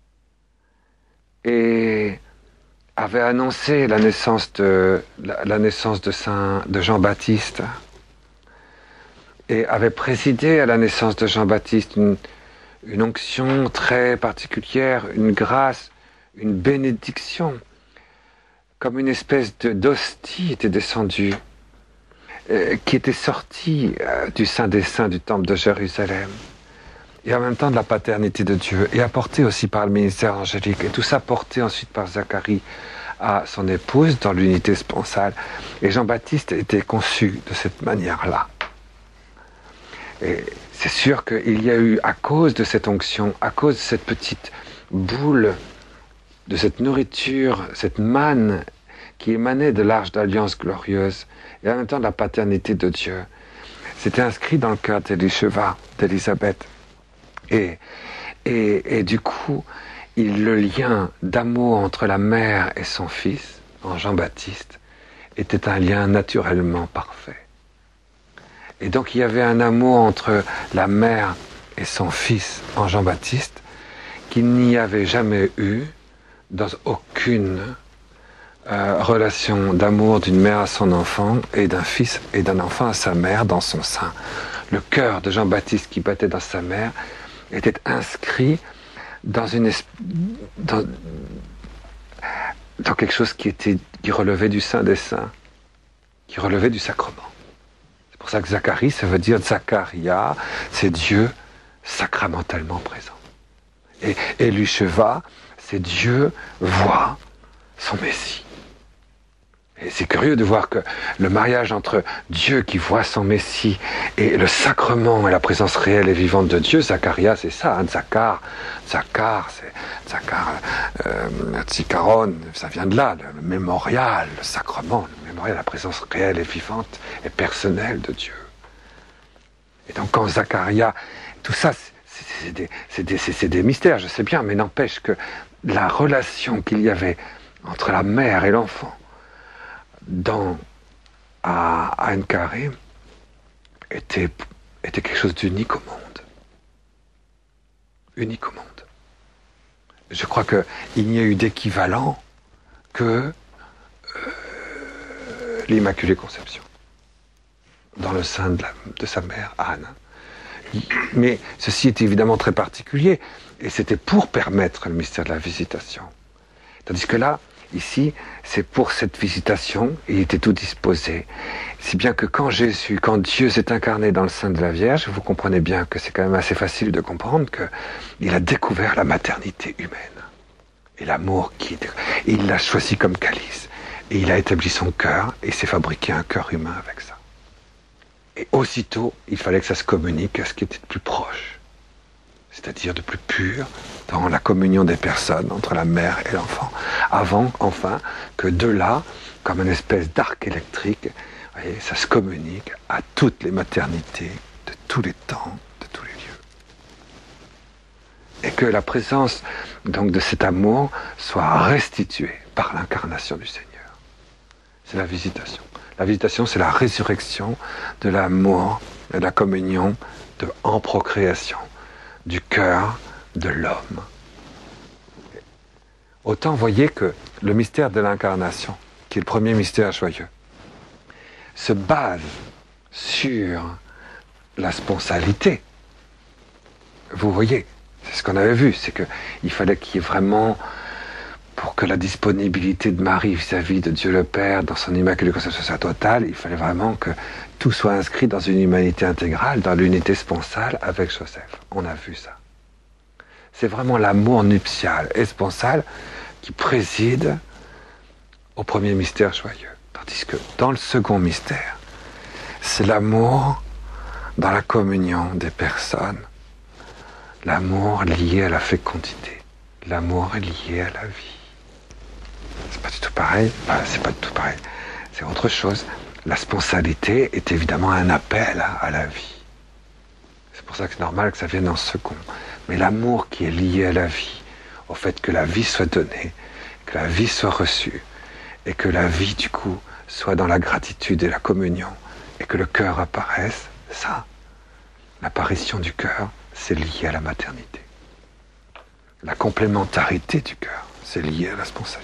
et avait annoncé la naissance de Jean-Baptiste. Et avait présidé à la naissance de Jean-Baptiste une onction très particulière, une grâce, une bénédiction, comme une espèce d'hostie était descendue, qui était sortie du Saint des Saints du temple de Jérusalem, et en même temps de la paternité de Dieu, et apportée aussi par le ministère angélique, et tout ça porté ensuite par Zacharie à son épouse dans l'unité sponsale. Et Jean-Baptiste était conçu de cette manière-là. Et c'est sûr qu'il y a eu, à cause de cette onction, à cause de cette petite boule, de cette nourriture, cette manne qui émanait de l'arche d'alliance glorieuse, et en même temps de la paternité de Dieu, c'était inscrit dans le cœur d'Élisabeth. Et du coup, le lien d'amour entre la mère et son fils, en Jean-Baptiste, était un lien naturellement parfait. Et donc il y avait un amour entre la mère et son fils en Jean-Baptiste qu'il n'y avait jamais eu dans aucune relation d'amour d'une mère à son enfant et d'un fils et d'un enfant à sa mère dans son sein. Le cœur de Jean-Baptiste qui battait dans sa mère était inscrit dans quelque chose qui relevait du Saint des Saints, qui relevait du sacrement. C'est pour ça que Zacharie, ça veut dire Zacharia, c'est Dieu sacramentalement présent. Et Élusheva, c'est Dieu voit son Messie. Et c'est curieux de voir que le mariage entre Dieu qui voit son Messie et le sacrement et la présence réelle et vivante de Dieu, Zacharia, c'est ça, hein, Tzikaron, ça vient de là, le mémorial, le sacrement, le mémorial, la présence réelle et vivante et personnelle de Dieu. Et donc quand Zacharia, tout ça, c'est des mystères, je sais bien, mais n'empêche que la relation qu'il y avait entre la mère et l'enfant à Ein-Karim était quelque chose d'unique au monde. Unique au monde. Je crois qu'il n'y a eu d'équivalent que l'Immaculée Conception dans le sein de sa mère, Anne. Mais ceci est évidemment très particulier, et c'était pour permettre le mystère de la visitation. Tandis que là, ici, c'est pour cette visitation, il était tout disposé. Si bien que quand Dieu s'est incarné dans le sein de la Vierge, vous comprenez bien que c'est quand même assez facile de comprendre qu'il a découvert la maternité humaine. Et l'amour il l'a choisi comme calice. Et il a établi son cœur, et s'est fabriqué un cœur humain avec ça. Et aussitôt, il fallait que ça se communique à ce qui était de plus proche, c'est-à-dire de plus pur, dans la communion des personnes entre la mère et l'enfant, avant, enfin, que de là, comme une espèce d'arc électrique, voyez, ça se communique à toutes les maternités de tous les temps, de tous les lieux. Et que la présence, donc, de cet amour soit restituée par l'incarnation du Seigneur. C'est la visitation. La visitation, c'est la résurrection de l'amour et de la communion en procréation du cœur de l'homme. Autant voyez que le mystère de l'incarnation, qui est le premier mystère joyeux, se base sur la sponsalité. Vous voyez, c'est ce qu'on avait vu, c'est qu'il fallait qu'il y ait vraiment, pour que la disponibilité de Marie vis-à-vis de Dieu le Père dans son Immaculée Conception soit totale, il fallait vraiment que tout soit inscrit dans une humanité intégrale, dans l'unité sponsale avec Joseph. On a vu ça. C'est vraiment l'amour nuptial et sponsal qui préside au premier mystère joyeux. Tandis que dans le second mystère, c'est l'amour dans la communion des personnes, l'amour lié à la fécondité, l'amour lié à la vie. C'est pas du tout pareil, c'est pas du tout pareil, c'est autre chose. La sponsalité est évidemment un appel à la vie. C'est pour ça que c'est normal que ça vienne en second. Mais l'amour qui est lié à la vie, au fait que la vie soit donnée, que la vie soit reçue, et que la vie, du coup, soit dans la gratitude et la communion, et que le cœur apparaisse, ça, l'apparition du cœur, c'est lié à la maternité. La complémentarité du cœur, c'est lié à la sponsalité.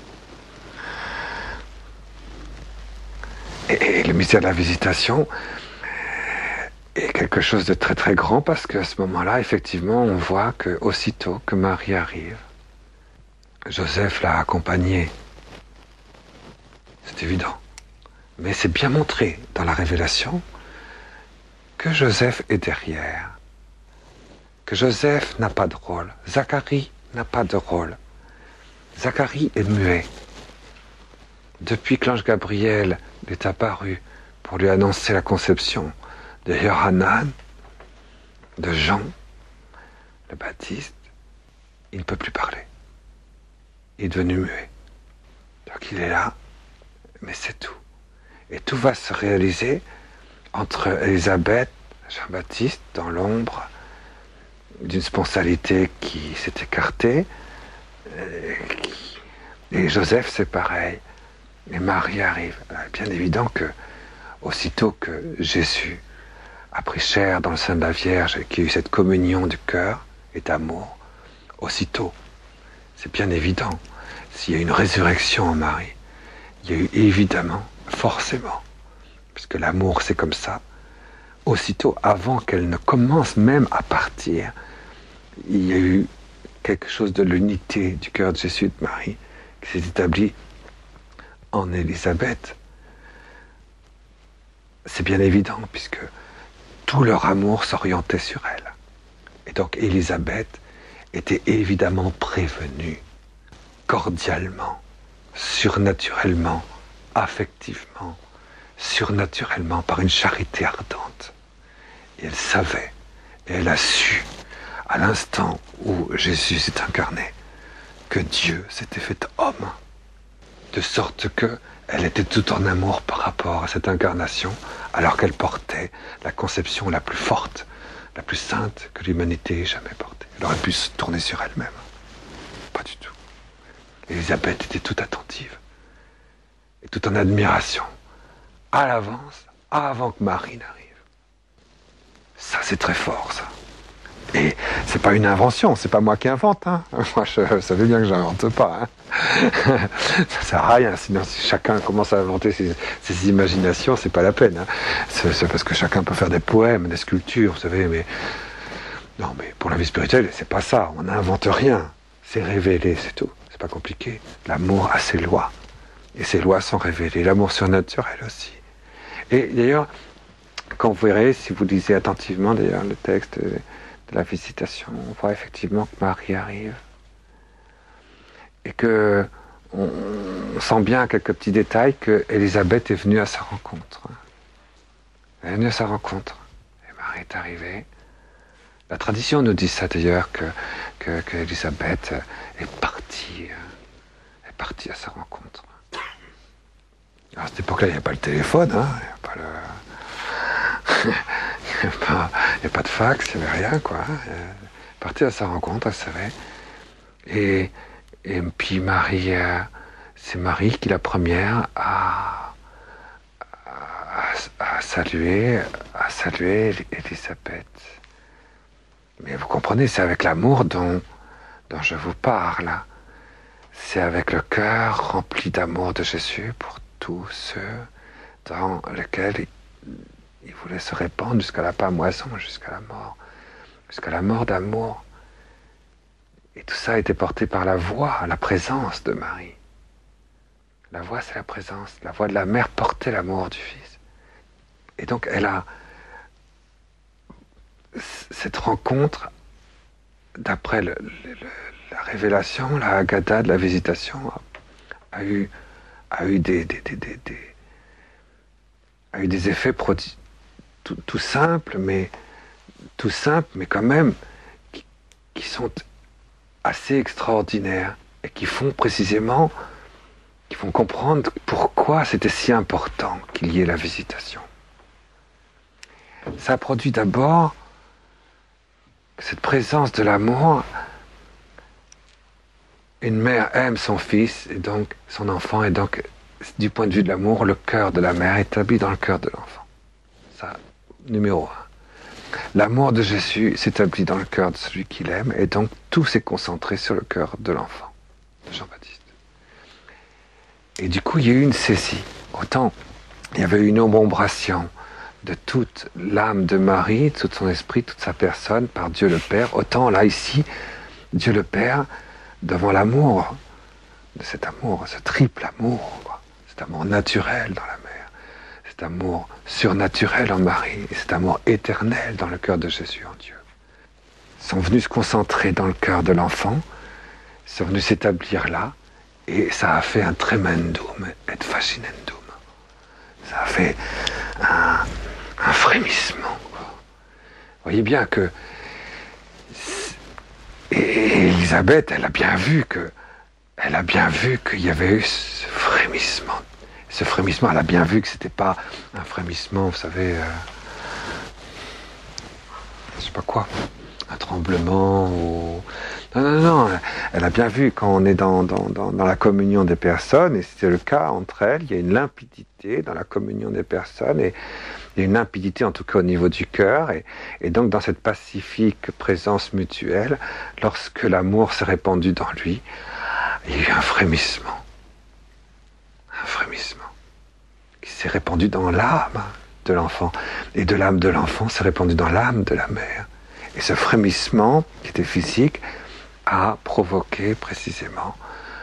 Et le mystère de la visitation est quelque chose de très très grand, parce qu'à ce moment-là, effectivement, on voit que aussitôt que Marie arrive, Joseph l'a accompagnée. C'est évident. Mais c'est bien montré dans la révélation que Joseph est derrière. Que Joseph n'a pas de rôle. Zacharie n'a pas de rôle. Zacharie est muet. Depuis que l'ange Gabriel est apparu pour lui annoncer la conception de Yohanan, de Jean, le Baptiste, il ne peut plus parler. Il est devenu muet. Donc il est là, mais c'est tout. Et tout va se réaliser entre Élisabeth, Jean-Baptiste, dans l'ombre d'une sponsalité qui s'est écartée, et Joseph, c'est pareil. Et Marie arrive. Bien évident que, aussitôt que Jésus a pris chair dans le sein de la Vierge et qu'il y a eu cette communion du cœur et d'amour, aussitôt, c'est bien évident, s'il y a une résurrection en Marie, il y a eu évidemment, forcément, puisque l'amour c'est comme ça, aussitôt, avant qu'elle ne commence même à partir, il y a eu quelque chose de l'unité du cœur de Jésus et de Marie qui s'est établi en Élisabeth. C'est bien évident, puisque tout leur amour s'orientait sur elle. Et donc Élisabeth était évidemment prévenue, cordialement, surnaturellement, affectivement, surnaturellement, par une charité ardente. Et elle savait, et elle a su, à l'instant où Jésus s'est incarné, que Dieu s'était fait homme. de sorte que elle était tout en amour par rapport à cette incarnation, alors qu'elle portait la conception la plus forte, la plus sainte que l'humanité ait jamais portée. Elle aurait pu se tourner sur elle-même. Pas du tout. Élisabeth était toute attentive et toute en admiration, à l'avance, avant que Marie n'arrive. Ça, c'est très fort, ça. Et c'est pas une invention, c'est pas moi qui invente. Hein. Moi, je savais bien que j'invente pas. Hein. Ça sert à rien. Sinon, si chacun commence à inventer ses imaginations, c'est pas la peine. Hein. C'est parce que chacun peut faire des poèmes, des sculptures, vous savez. Mais non, mais pour la vie spirituelle, c'est pas ça. On n'invente rien. C'est révélé, c'est tout. C'est pas compliqué. L'amour a ses lois, et ces lois sont révélées. L'amour surnaturel aussi. Et d'ailleurs, quand vous verrez, si vous lisez attentivement d'ailleurs le texte de la visitation, on voit effectivement que Marie arrive et que on sent bien à quelques petits détails que Élisabeth est venue à sa rencontre. Elle est venue à sa rencontre et Marie est arrivée. La tradition nous dit ça d'ailleurs que Élisabeth est partie à sa rencontre. Alors à cette époque-là, il n'y a pas le téléphone, hein, il n'y a pas le il n'y a pas de fax, il n'y avait rien, quoi. Partie à sa rencontre, elle savait. Et puis Marie, c'est Marie qui est la première à saluer Élisabeth. Mais vous comprenez, c'est avec l'amour dont je vous parle. C'est avec le cœur rempli d'amour de Jésus pour tous ceux dans lesquels il voulait se répandre jusqu'à la pamoison, jusqu'à la mort d'amour. Et tout ça a été porté par la voix, la présence de Marie. La voix, c'est la présence. La voix de la mère portait l'amour du Fils. Et donc, elle a cette rencontre, d'après la révélation, la Haggadah de la visitation, a eu des effets prodigieux. Tout simple, mais quand même qui sont assez extraordinaires et qui font comprendre pourquoi c'était si important qu'il y ait la visitation. Ça produit d'abord cette présence de l'amour. Une mère aime son fils et donc son enfant, et donc du point de vue de l'amour, le cœur de la mère est établi dans le cœur de l'enfant. Ça, numéro 1. L'amour de Jésus s'établit dans le cœur de celui qu'il aime, et donc tout s'est concentré sur le cœur de l'enfant, de Jean-Baptiste. Et du coup, il y a eu une saisie. Autant il y avait eu une ombrambration de toute l'âme de Marie, tout son esprit, toute sa personne, par Dieu le Père, autant là, ici, Dieu le Père, devant l'amour, de cet amour, ce triple amour, quoi, cet amour naturel dans la mère, cet amour surnaturel en Marie, et cet amour éternel dans le cœur de Jésus en Dieu, sont venus se concentrer dans le cœur de l'enfant, sont venus s'établir là, et ça a fait un tremendum et fascinendum. Ça a fait un frémissement, quoi. Vous voyez bien que et Élisabeth, elle a bien vu qu'il y avait eu ce frémissement. Ce frémissement, elle a bien vu que c'était pas un frémissement, vous savez, je sais pas quoi, un tremblement ou... Non, elle a bien vu quand on est dans la communion des personnes, et c'est le cas entre elles, il y a une limpidité dans la communion des personnes, et il y a une limpidité en tout cas au niveau du cœur, et donc dans cette pacifique présence mutuelle, lorsque l'amour s'est répandu dans lui, il y a eu un frémissement qui s'est répandu dans l'âme de l'enfant, et de l'âme de l'enfant s'est répandu dans l'âme de la mère. Et ce frémissement, qui était physique, a provoqué précisément,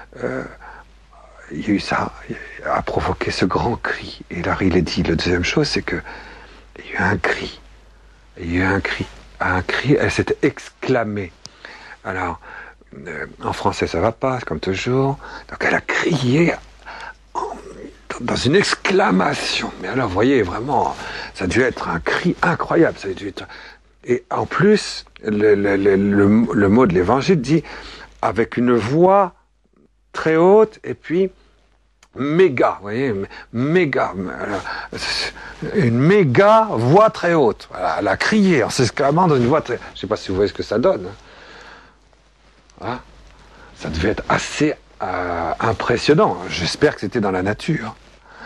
il y a eu ça, a provoqué ce grand cri. Et là, il est dit, la deuxième chose, c'est que il y a eu un cri, elle s'était exclamée. Alors, en français, ça va pas, comme toujours. Donc, elle a crié dans une exclamation. Mais alors, vous voyez, vraiment, ça a dû être un cri incroyable. Ça a dû être... Et en plus, le mot de l'évangile dit avec une voix très haute et puis méga, vous voyez, méga, une méga voix très haute. Voilà, elle a crié en s'exclamant dans une voix très... Je ne sais pas si vous voyez ce que ça donne. Voilà. Ça devait être assez impressionnant. J'espère que c'était dans la nature.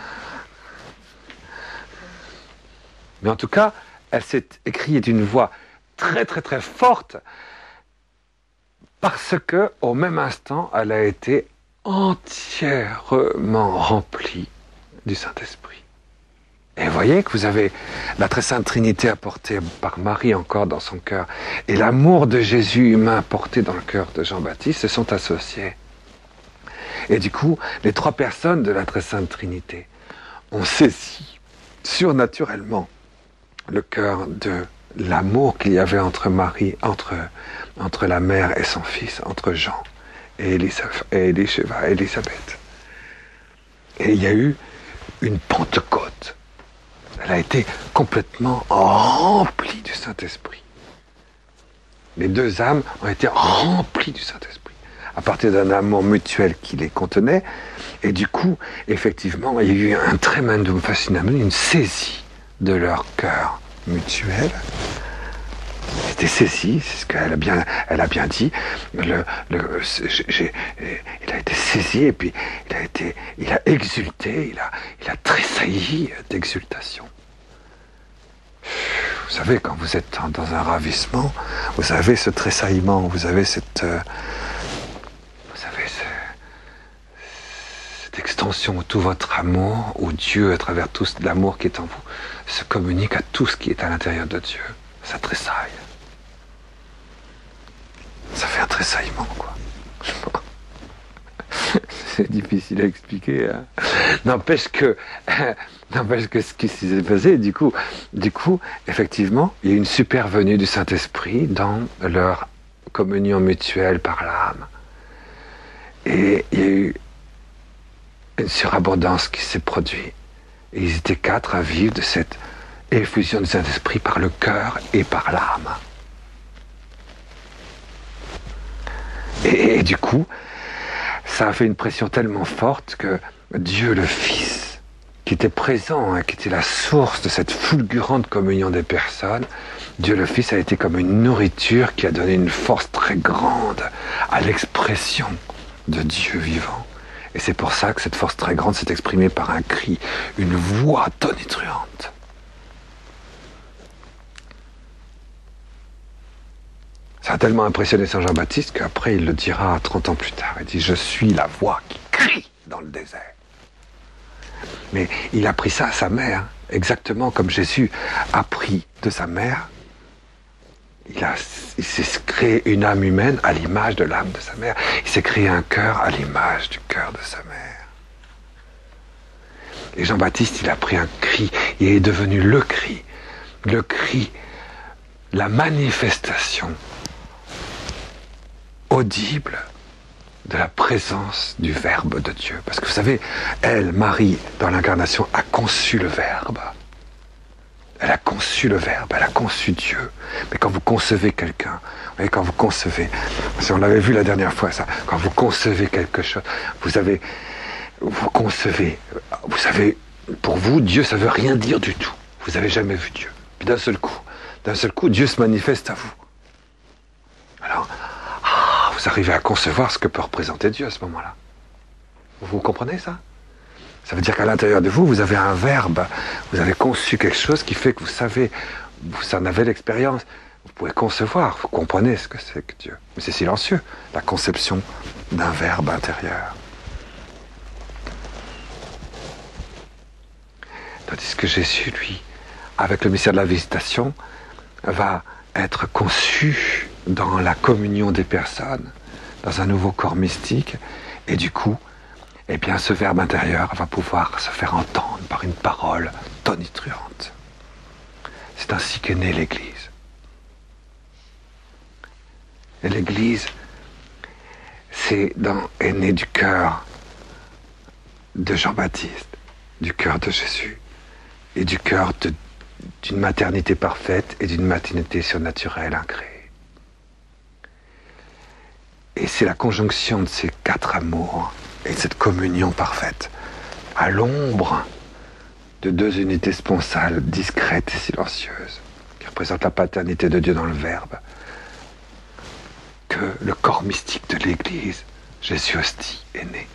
Mais en tout cas, elle s'est écriée d'une voix très très très forte parce que au même instant, elle a été entièrement remplie du Saint-Esprit. Et vous voyez que vous avez la très sainte Trinité apportée par Marie encore dans son cœur et l'amour de Jésus humain porté dans le cœur de Jean-Baptiste se sont associés. Et du coup, les trois personnes de la très sainte Trinité ont saisi surnaturellement le cœur de l'amour qu'il y avait entre Marie, entre la mère et son fils, entre Jean et Élisabeth. Et il y a eu une Pentecôte. Elle a été complètement remplie du Saint-Esprit. Les deux âmes ont été remplies du Saint-Esprit, à partir d'un amour mutuel qui les contenait. Et du coup, effectivement, il y a eu un tremendum fascinam, une saisie de leur cœur mutuel. C'était saisi, c'est ce qu'elle a bien dit. Il a été saisi et puis il a exulté, il a tressailli d'exultation. Vous savez, quand vous êtes dans un ravissement, vous avez ce tressaillement, vous avez cette extension où tout votre amour, où Dieu, à travers tout l'amour qui est en vous, se communique à tout ce qui est à l'intérieur de Dieu. Ça tressaille. Ça fait un tressaillement, quoi. C'est difficile à expliquer. Hein. N'empêche que ce qui s'est passé, du coup, effectivement, il y a une supervenue du Saint-Esprit dans leur communion mutuelle par l'âme. Et il y a eu une surabondance qui s'est produite. Et ils étaient 4 à vivre de cette effusion du Saint-Esprit par le cœur et par l'âme. Et du coup, ça a fait une pression tellement forte que Dieu le Fils, qui était présent, hein, qui était la source de cette fulgurante communion des personnes, Dieu le Fils a été comme une nourriture qui a donné une force très grande à l'expression de Dieu vivant. Et c'est pour ça que cette force très grande s'est exprimée par un cri, une voix tonitruante. Ça a tellement impressionné Saint Jean-Baptiste qu'après il le dira 30 ans plus tard. Il dit « Je suis la voix qui crie dans le désert ». Mais il a pris ça à sa mère, exactement comme Jésus a pris de sa mère. Il s'est créé une âme humaine à l'image de l'âme de sa mère. Il s'est créé un cœur à l'image du cœur de sa mère. Et Jean-Baptiste, il a pris un cri, il est devenu le cri, la manifestation audible de la présence du Verbe de Dieu. Parce que vous savez, elle, Marie, dans l'incarnation, a conçu le Verbe. Elle a conçu le Verbe, elle a conçu Dieu. Mais quand vous concevez quelqu'un, vous voyez, quand vous concevez, on l'avait vu la dernière fois ça, quand vous concevez quelque chose, vous concevez, vous savez, pour vous, Dieu, ça veut rien dire du tout. Vous n'avez jamais vu Dieu. Puis d'un seul coup, Dieu se manifeste à vous. Alors, vous arrivez à concevoir ce que peut représenter Dieu à ce moment-là. Vous comprenez ça ? Ça veut dire qu'à l'intérieur de vous, vous avez un verbe, vous avez conçu quelque chose qui fait que vous savez, vous en avez l'expérience, vous pouvez concevoir, vous comprenez ce que c'est que Dieu. Mais c'est silencieux, la conception d'un verbe intérieur. Tandis que Jésus, lui, avec le mystère de la visitation, va être conçu dans la communion des personnes, dans un nouveau corps mystique, et du coup, eh bien, ce verbe intérieur va pouvoir se faire entendre par une parole tonitruante. C'est ainsi qu'est née l'Église. Et l'Église, est née du cœur de Jean-Baptiste, du cœur de Jésus, et du cœur d'une maternité parfaite et d'une maternité surnaturelle incréée. Et c'est la conjonction de ces 4 amours et cette communion parfaite à l'ombre de deux unités sponsales discrètes et silencieuses, qui représentent la paternité de Dieu dans le Verbe, que le corps mystique de l'Église, Jésus Hostie, est né.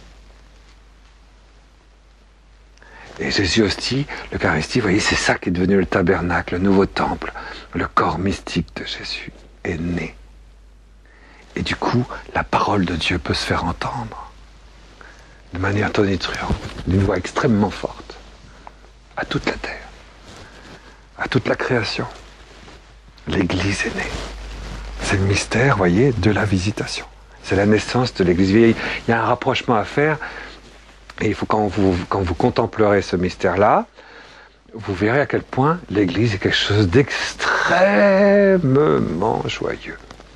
Et Jésus Hostie, l'Eucharistie, vous voyez, c'est ça qui est devenu le tabernacle, le nouveau temple. Le corps mystique de Jésus est né. Et du coup, la parole de Dieu peut se faire entendre de manière tonitruante, d'une voix extrêmement forte, à toute la terre, à toute la création. L'Église est née. C'est le mystère, vous voyez, de la visitation. C'est la naissance de l'Église. Il y a un rapprochement à faire. Et il faut, quand vous contemplerez ce mystère-là, vous verrez à quel point l'Église est quelque chose d'extrêmement joyeux.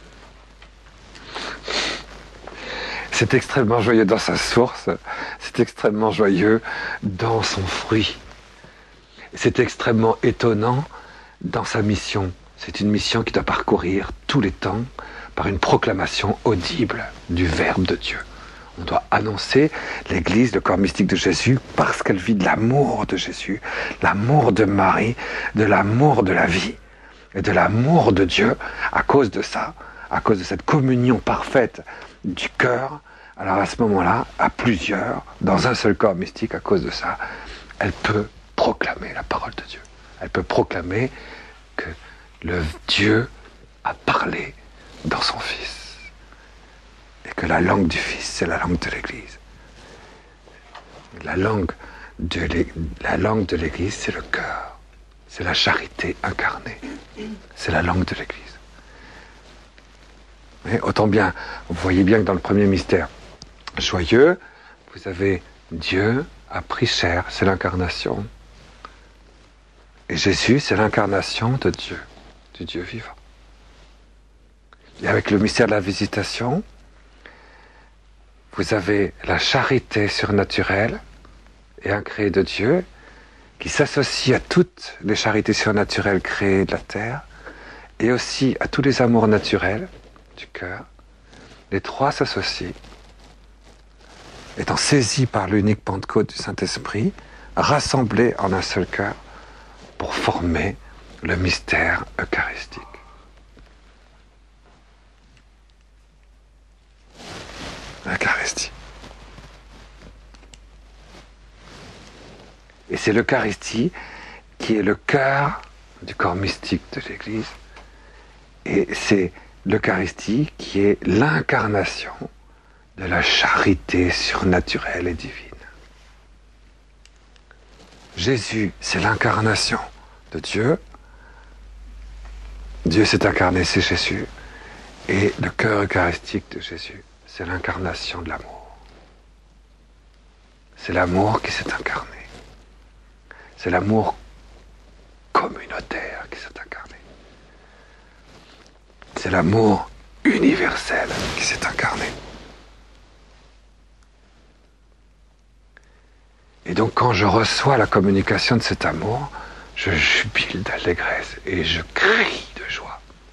C'est extrêmement joyeux dans sa source, c'est extrêmement joyeux dans son fruit. C'est extrêmement étonnant dans sa mission. C'est une mission qui doit parcourir tous les temps par une proclamation audible du Verbe de Dieu. On doit annoncer l'Église, le corps mystique de Jésus, parce qu'elle vit de l'amour de Jésus, l'amour de Marie, de l'amour de la vie et de l'amour de Dieu. À cause de ça, à cause de cette communion parfaite du cœur, alors à ce moment-là, à plusieurs, dans un seul corps mystique, à cause de ça, elle peut proclamer la parole de Dieu. Elle peut proclamer que le Dieu a parlé dans son Fils. Et que la langue du Fils, c'est la langue de l'Église. La langue de l'Église, c'est le cœur. C'est la charité incarnée. C'est la langue de l'Église. Mais autant bien, vous voyez bien que dans le premier mystère joyeux, vous avez Dieu a pris chair, c'est l'incarnation. Et Jésus, c'est l'incarnation de Dieu, du Dieu vivant. Et avec le mystère de la visitation, vous avez la charité surnaturelle et incréée de Dieu qui s'associe à toutes les charités surnaturelles créées de la terre et aussi à tous les amours naturels du cœur. Les trois s'associent, étant saisis par l'unique Pentecôte du Saint-Esprit, rassemblés en un seul cœur pour former le mystère eucharistique. L'Eucharistie. Et c'est l'Eucharistie qui est le cœur du corps mystique de l'Église. Et c'est l'Eucharistie qui est l'incarnation de la charité surnaturelle et divine. Jésus, c'est l'incarnation de Dieu. Dieu s'est incarné, c'est Jésus. Et le cœur eucharistique de Jésus, c'est l'incarnation de l'amour. C'est l'amour qui s'est incarné. C'est l'amour communautaire qui s'est incarné. C'est l'amour universel qui s'est incarné. Et donc quand je reçois la communication de cet amour, je jubile d'allégresse et je crie de joie.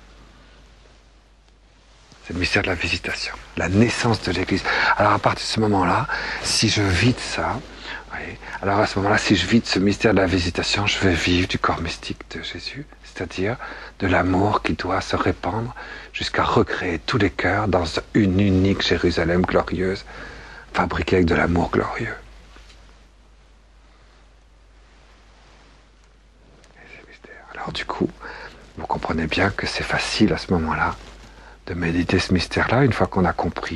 C'est le mystère de la visitation, la naissance de l'Église. Alors à partir de ce moment-là, si je vis de ça, voyez, alors à ce moment-là, si je vis de ce mystère de la visitation, je vais vivre du corps mystique de Jésus, c'est-à-dire de l'amour qui doit se répandre jusqu'à recréer tous les cœurs dans une unique Jérusalem glorieuse, fabriquée avec de l'amour glorieux. Alors du coup, vous comprenez bien que c'est facile à ce moment-là de méditer ce mystère-là, une fois qu'on a compris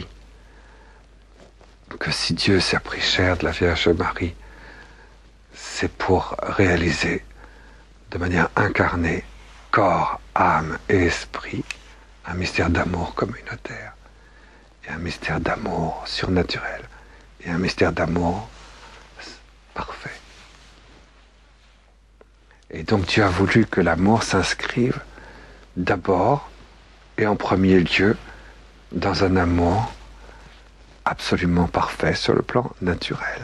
que si Dieu s'est pris chair de la Vierge Marie, c'est pour réaliser de manière incarnée, corps, âme et esprit, un mystère d'amour communautaire, et un mystère d'amour surnaturel, et un mystère d'amour parfait. Et donc Dieu a voulu que l'amour s'inscrive d'abord et en premier lieu dans un amour absolument parfait sur le plan naturel.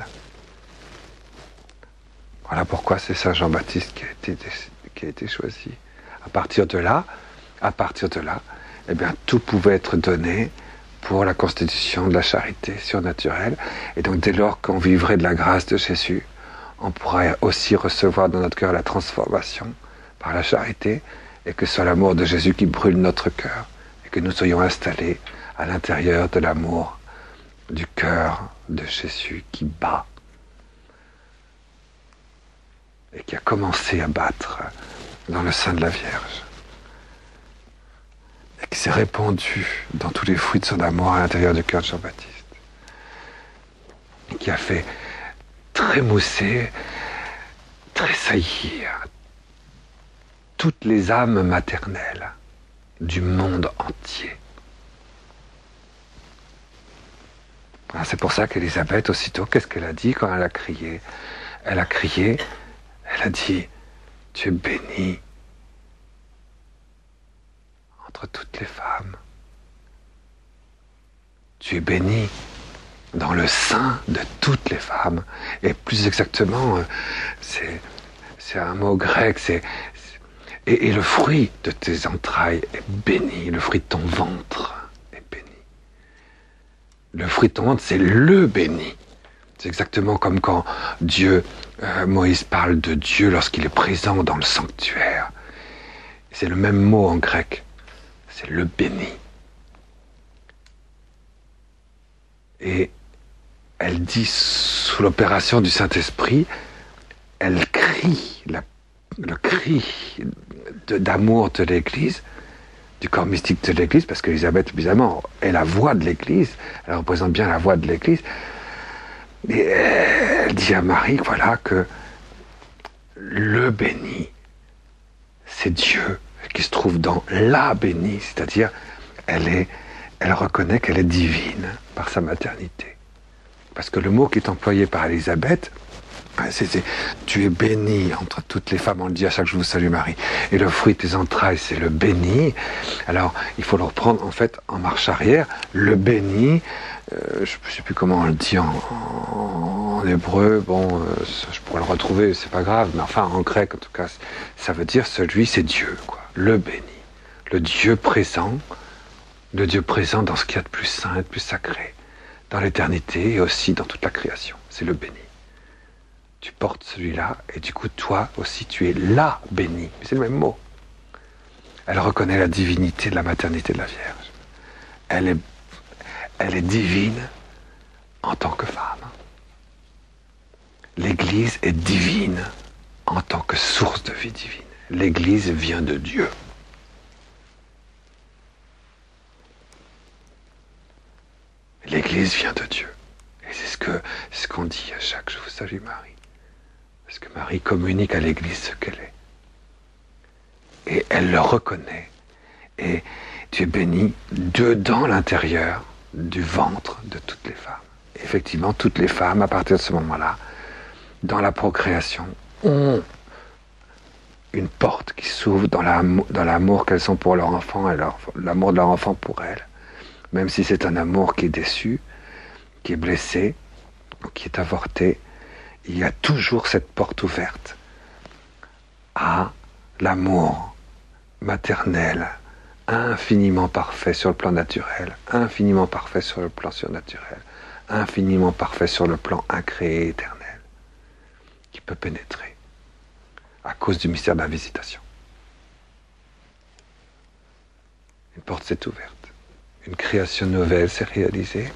Voilà pourquoi c'est Saint Jean-Baptiste qui a été choisi. À partir de là, eh bien, tout pouvait être donné pour la constitution de la charité surnaturelle. Et donc dès lors qu'on vivrait de la grâce de Jésus, on pourrait aussi recevoir dans notre cœur la transformation par la charité, et que ce soit l'amour de Jésus qui brûle notre cœur, et que nous soyons installés à l'intérieur de l'amour du cœur de Jésus qui bat, et qui a commencé à battre dans le sein de la Vierge, et qui s'est répandu dans tous les fruits de son amour à l'intérieur du cœur de Jean-Baptiste, et qui a fait trémousser, tressaillir toutes les âmes maternelles du monde entier. Alors c'est pour ça qu'Élisabeth, aussitôt, qu'est-ce qu'elle a dit quand elle a crié ? Elle a crié, elle a dit, tu es bénie entre toutes les femmes. Tu es bénie dans le sein de toutes les femmes. Et plus exactement, c'est un mot grec, et le fruit de tes entrailles est béni, le fruit de ton ventre est béni. Le fruit de ton ventre, c'est le béni. C'est exactement comme quand Moïse parle de Dieu lorsqu'il est présent dans le sanctuaire. C'est le même mot en grec, c'est le béni. Et elle dit, sous l'opération du Saint-Esprit, elle crie, le cri d'amour de l'Église, du corps mystique de l'Église, parce qu'Élisabeth, évidemment, est la voix de l'Église, elle représente bien la voix de l'Église, et elle dit à Marie, voilà, que le béni, c'est Dieu, qui se trouve dans la bénie, c'est-à-dire, elle reconnaît qu'elle est divine par sa maternité. Parce que le mot qui est employé par Élisabeth, c'est tu es bénie entre toutes les femmes, on le dit à chaque jour, salut Marie, et le fruit de tes entrailles, c'est le béni. Alors, il faut le reprendre en fait en marche arrière. Le béni, je ne sais plus comment on le dit en hébreu, je pourrais le retrouver, c'est pas grave, mais enfin en grec en tout cas, ça veut dire celui, c'est Dieu, quoi. Le béni, le Dieu présent dans ce qu'il y a de plus saint et de plus sacré, dans l'éternité et aussi dans toute la création, c'est le béni. Tu portes celui-là, et du coup, toi aussi, tu es la bénie. C'est le même mot. Elle reconnaît la divinité de la maternité de la Vierge. Elle est divine en tant que femme. L'Église est divine en tant que source de vie divine. L'Église vient de Dieu. L'Église vient de Dieu. Et c'est ce qu'on dit à chaque jour. Salut Marie. Parce que Marie communique à l'Église ce qu'elle est. Et elle le reconnaît. Et tu es bénie dans l'intérieur du ventre de toutes les femmes. Et effectivement, toutes les femmes, à partir de ce moment-là, dans la procréation, ont une porte qui s'ouvre dans l'amour qu'elles ont pour leur enfant et l'amour de leur enfant pour elles. Même si c'est un amour qui est déçu, qui est blessé, qui est avorté, il y a toujours cette porte ouverte à l'amour maternel, infiniment parfait sur le plan naturel, infiniment parfait sur le plan surnaturel, infiniment parfait sur le plan incréé éternel, qui peut pénétrer à cause du mystère de la visitation. Une porte s'est ouverte, une création nouvelle s'est réalisée.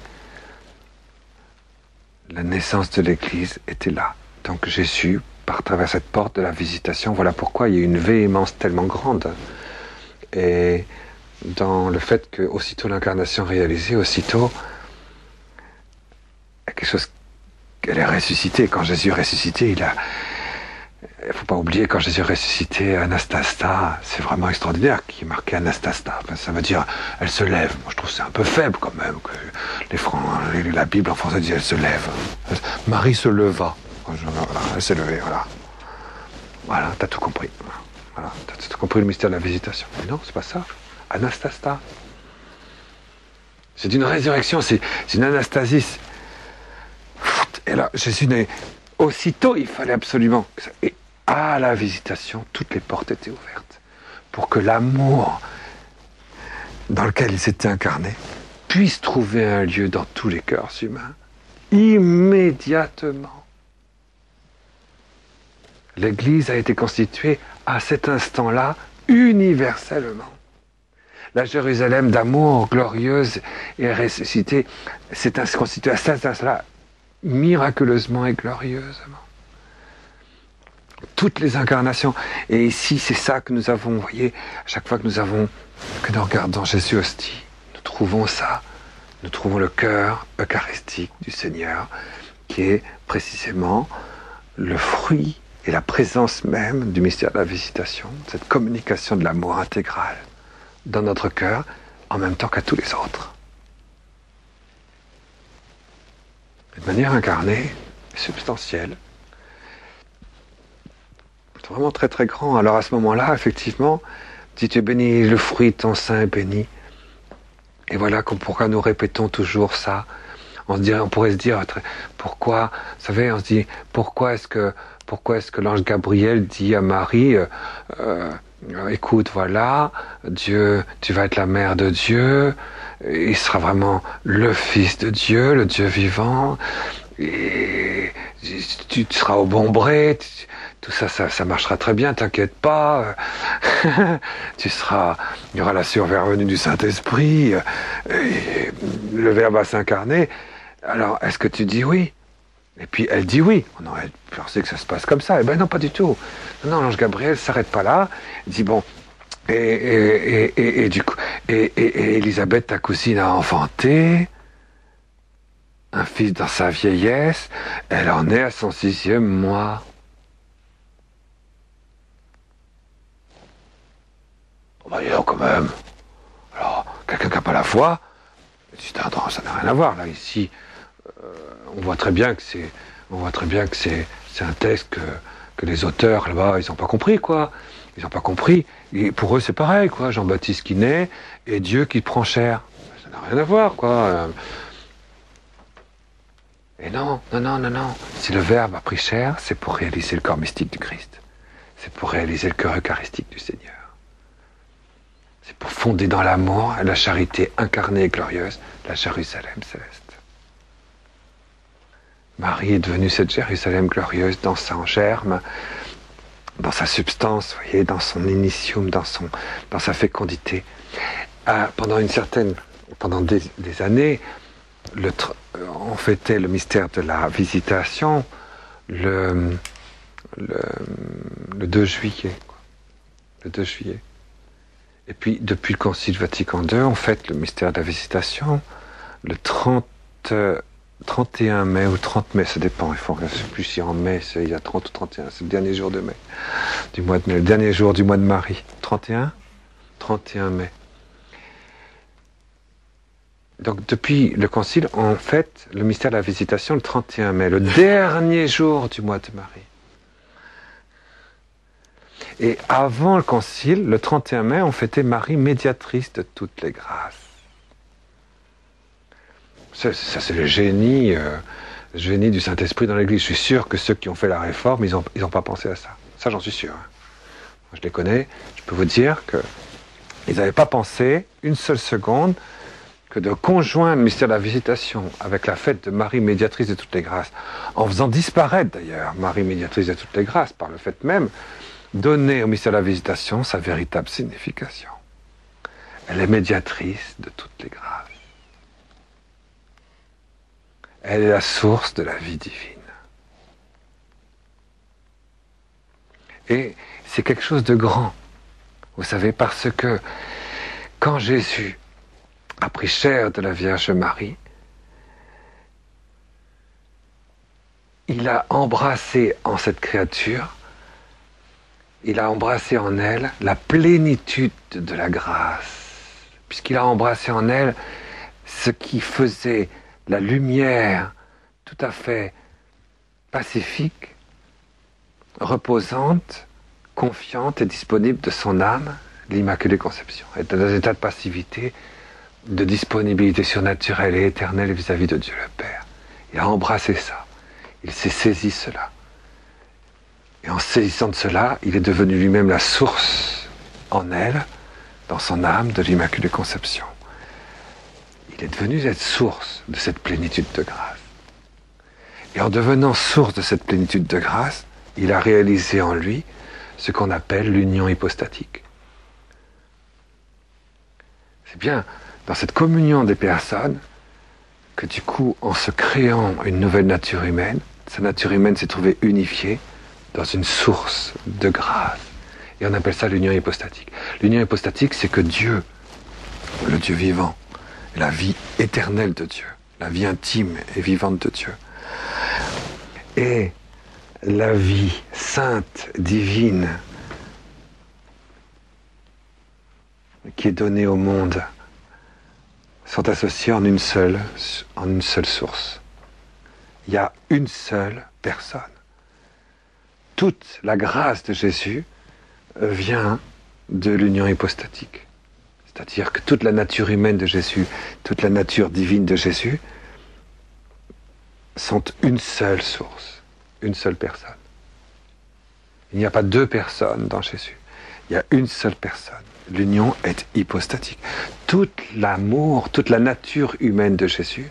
La naissance de l'Église était là. Donc Jésus, par travers cette porte de la visitation, voilà pourquoi il y a une véhémence tellement grande. Et dans le fait que aussitôt l'incarnation réalisée, aussitôt quelque chose, elle est ressuscitée. Quand Jésus est ressuscité, il ne faut pas oublier, quand Jésus est ressuscité, Anastasta, c'est vraiment extraordinaire qui est marqué Anastasta. Enfin, ça veut dire, elle se lève. Moi, je trouve que c'est un peu faible quand même. Que la Bible en français dit, elle se lève. Marie se leva. Elle s'est levée, voilà. Voilà, t'as tout compris. Voilà, t'as tout compris le mystère de la visitation. Mais non, c'est pas ça. Anastasta. C'est une résurrection, c'est une anastasis. Et là, Jésus n'est... Aussitôt, il fallait absolument... Et à la visitation, toutes les portes étaient ouvertes. Pour que l'amour dans lequel il s'était incarné puisse trouver un lieu dans tous les cœurs humains, immédiatement. L'Église a été constituée à cet instant-là universellement. La Jérusalem d'amour glorieuse et ressuscitée s'est constituée à cet instant-là miraculeusement et glorieusement. Toutes les incarnations. Et ici, c'est ça que nous avons, vous voyez, à chaque fois que nous regardons Jésus hostie, nous trouvons ça. Nous trouvons le cœur eucharistique du Seigneur, qui est précisément le fruit et la présence même du mystère de la visitation, cette communication de l'amour intégral dans notre cœur, en même temps qu'à tous les autres. De manière incarnée, substantielle. C'est vraiment très très grand. Alors à ce moment-là, effectivement, si tu es béni, le fruit de ton sein est béni. Et voilà pourquoi nous répétons toujours ça. On pourrait se dire, pourquoi, vous savez, on se dit, pourquoi est-ce que l'ange Gabriel dit à Marie, écoute, voilà, Dieu, tu vas être la mère de Dieu, il sera vraiment le Fils de Dieu, le Dieu vivant, et tu seras au bon bret, tout ça, ça marchera très bien, t'inquiète pas, il y aura la survenue du Saint-Esprit, et le Verbe va s'incarner. Alors, est-ce que tu dis oui? Et puis elle dit oui. On aurait pensé que ça se passe comme ça. Eh ben non, pas du tout. Non, l'ange Gabriel s'arrête pas là. Il dit bon, et du coup, et Élisabeth, ta cousine, a enfanté un fils dans sa vieillesse. Elle en est à son 6e mois. On va dire quand même. Alors, quelqu'un qui n'a pas la foi, ça n'a rien à voir là ici. On voit très bien que c'est un texte que les auteurs là-bas, ils n'ont pas compris, quoi. Ils n'ont pas compris. Et pour eux, c'est pareil, quoi. Jean-Baptiste qui naît et Dieu qui prend chair. Ça n'a rien à voir, quoi. Et non. Si le Verbe a pris chair, c'est pour réaliser le corps mystique du Christ. C'est pour réaliser le cœur eucharistique du Seigneur. C'est pour fonder dans l'amour et la charité incarnée et glorieuse la Jérusalem céleste. Marie est devenue cette Jérusalem glorieuse dans son germe, dans sa substance, vous voyez, dans son initium, dans sa fécondité. Pendant des années, on fêtait le mystère de la visitation le 2 juillet. Le 2 juillet. Et puis, depuis le Concile Vatican II, on fête le mystère de la visitation le 31 mai ou 30 mai, ça dépend, je ne sais plus si en mai, il y a 30 ou 31, c'est le dernier jour de mai, du mois de mai, le dernier jour du mois de Marie. 31 mai. Donc depuis le Concile, on fête le mystère de la visitation le 31 mai, le dernier jour du mois de Marie. Et avant le Concile, le 31 mai, on fêtait Marie médiatrice de toutes les grâces. Ça c'est le génie du Saint-Esprit dans l'Église. Je suis sûr que ceux qui ont fait la réforme, ils ont pas pensé à ça. Ça, j'en suis sûr. Je les connais. Je peux vous dire qu'ils n'avaient pas pensé une seule seconde que de conjoindre le mystère de la visitation avec la fête de Marie médiatrice de toutes les grâces, en faisant disparaître d'ailleurs Marie médiatrice de toutes les grâces, par le fait même, donner au mystère de la visitation sa véritable signification. Elle est médiatrice de toutes les grâces. Elle est la source de la vie divine. Et c'est quelque chose de grand, vous savez, parce que quand Jésus a pris chair de la Vierge Marie, il a embrassé en cette créature, il a embrassé en elle la plénitude de la grâce, puisqu'il a embrassé en elle ce qui faisait la lumière tout à fait pacifique, reposante, confiante et disponible de son âme, l'Immaculée Conception. Elle est dans un état de passivité, de disponibilité surnaturelle et éternelle vis-à-vis de Dieu le Père. Il a embrassé ça. Il s'est saisi cela. Et en saisissant de cela, il est devenu lui-même la source en elle, dans son âme, de l'Immaculée Conception. Il est devenu cette source de cette plénitude de grâce. Et en devenant source de cette plénitude de grâce, il a réalisé en lui ce qu'on appelle l'union hypostatique. C'est bien dans cette communion des personnes que du coup, en se créant une nouvelle nature humaine, sa nature humaine s'est trouvée unifiée dans une source de grâce. Et on appelle ça l'union hypostatique. L'union hypostatique, c'est que Dieu, le Dieu vivant, la vie éternelle de Dieu, la vie intime et vivante de Dieu, et la vie sainte, divine, qui est donnée au monde, sont associés en une seule source. Il y a une seule personne. Toute la grâce de Jésus vient de l'union hypostatique. C'est-à-dire que toute la nature humaine de Jésus, toute la nature divine de Jésus sont une seule source, une seule personne. Il n'y a pas deux personnes dans Jésus. Il y a une seule personne. L'union est hypostatique. Tout l'amour, toute la nature humaine de Jésus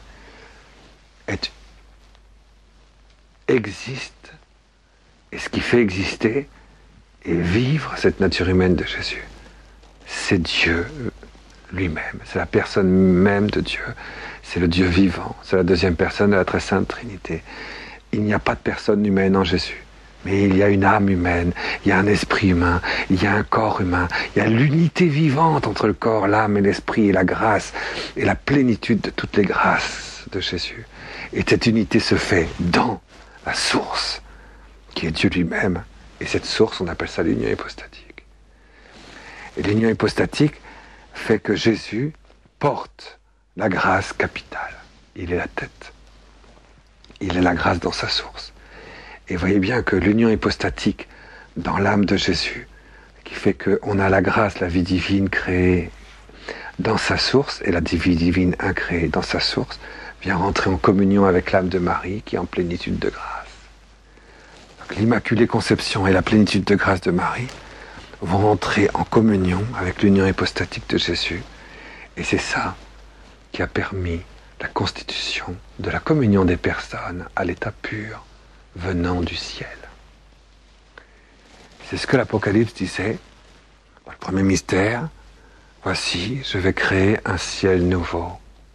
existe. Et ce qui fait exister et vivre cette nature humaine de Jésus, c'est Dieu lui-même. C'est la personne même de Dieu. C'est le Dieu vivant. C'est la deuxième personne de la très sainte Trinité. Il n'y a pas de personne humaine en Jésus. Mais il y a une âme humaine, il y a un esprit humain, il y a un corps humain, il y a l'unité vivante entre le corps, l'âme et l'esprit et la grâce et la plénitude de toutes les grâces de Jésus. Et cette unité se fait dans la source qui est Dieu lui-même. Et cette source, on appelle ça l'union hypostatique. Et l'union hypostatique fait que Jésus porte la grâce capitale. Il est la tête. Il est la grâce dans sa source. Et voyez bien que l'union hypostatique dans l'âme de Jésus, qui fait qu'on a la grâce, la vie divine créée dans sa source, et la vie divine incréée dans sa source, vient rentrer en communion avec l'âme de Marie, qui est en plénitude de grâce. Donc, l'Immaculée Conception et la plénitude de grâce de Marie vont rentrer en communion avec l'union hypostatique de Jésus. Et c'est ça qui a permis la constitution de la communion des personnes à l'état pur, venant du ciel. C'est ce que l'Apocalypse disait dans le premier mystère. Voici, je vais créer un ciel nouveau.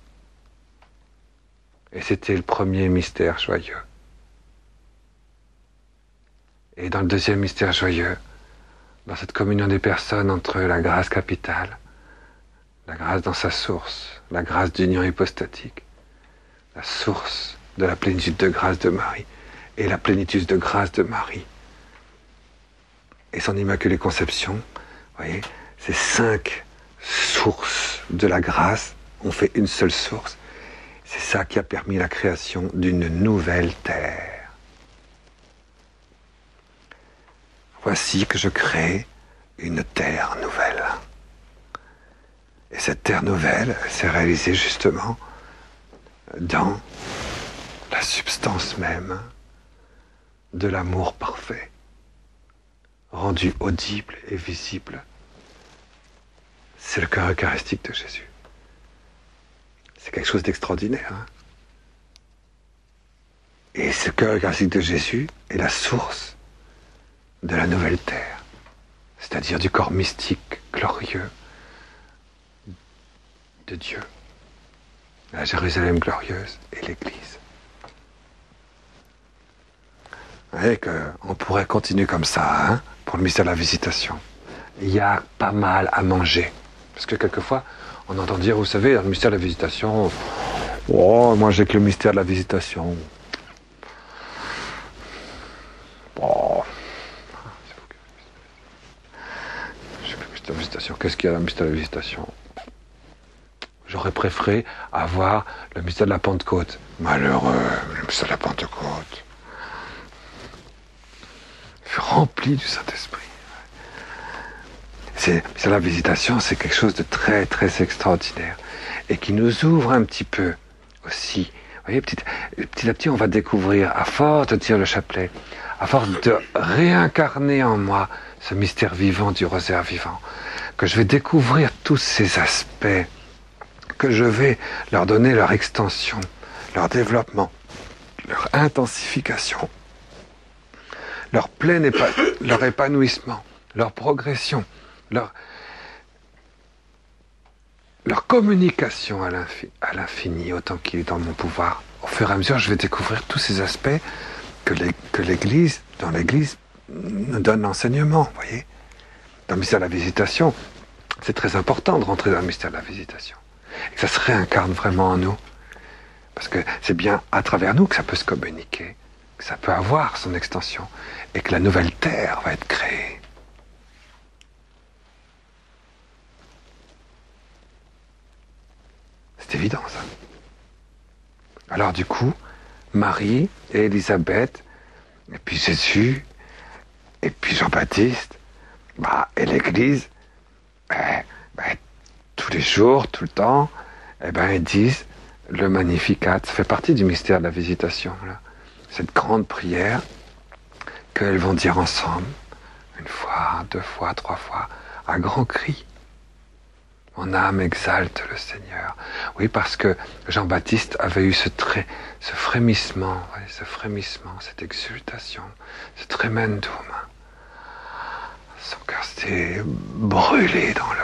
Et c'était le premier mystère joyeux. Et dans le deuxième mystère joyeux, dans cette communion des personnes entre la grâce capitale, la grâce dans sa source, la grâce d'union hypostatique, la source de la plénitude de grâce de Marie, et la plénitude de grâce de Marie et son Immaculée Conception, vous voyez, ces 5 sources de la grâce ont fait une seule source. C'est ça qui a permis la création d'une nouvelle terre. Voici que je crée une terre nouvelle. Et cette terre nouvelle s'est réalisée justement dans la substance même de l'amour parfait, rendu audible et visible. C'est le cœur eucharistique de Jésus. C'est quelque chose d'extraordinaire. Hein? Et ce cœur eucharistique de Jésus est la source de la nouvelle terre, c'est-à-dire du corps mystique, glorieux de Dieu, la Jérusalem glorieuse et l'Église. Vous voyez qu'on pourrait continuer comme ça, hein, pour le mystère de la visitation. Il y a pas mal à manger. Parce que quelquefois, on entend dire, vous savez, dans le mystère de la visitation, oh, moi j'ai que le mystère de la visitation. Oh. J'ai que le mystère de la visitation. Qu'est-ce qu'il y a dans le mystère de la visitation? J'aurais préféré avoir le mystère de la Pentecôte. Malheureux, le mystère de la Pentecôte. Rempli du Saint-Esprit. C'est la visitation, c'est quelque chose de très très extraordinaire et qui nous ouvre un petit peu aussi. Vous voyez, petit à petit, on va découvrir, à force de dire le chapelet, à force de réincarner en moi ce mystère vivant du rosaire vivant, que je vais découvrir tous ces aspects que je vais leur donner leur extension, leur développement, leur intensification, leur leur épanouissement, leur progression, leur communication à l'infini, autant qu'il est dans mon pouvoir. Au fur et à mesure, je vais découvrir tous ces aspects que l'Église, dans l'Église, nous donne l'enseignement, vous voyez. Dans le mystère de la visitation, c'est très important de rentrer dans le mystère de la visitation. Et que ça se réincarne vraiment en nous. Parce que c'est bien à travers nous que ça peut se communiquer, que ça peut avoir son extension, et que la nouvelle terre va être créée. C'est évident, ça. Alors du coup, Marie et Élisabeth, et puis Jésus, et puis Jean-Baptiste, et l'Église, tous les jours, tout le temps, ils disent le Magnificat. Ça fait partie du mystère de la visitation, là. Cette grande prière qu'elles vont dire ensemble, une fois, deux fois, trois fois, à grand cri. Mon âme exalte le Seigneur. Oui, parce que Jean-Baptiste avait eu ce frémissement, cette exultation, ce tremendum. Son cœur s'était brûlé dans le...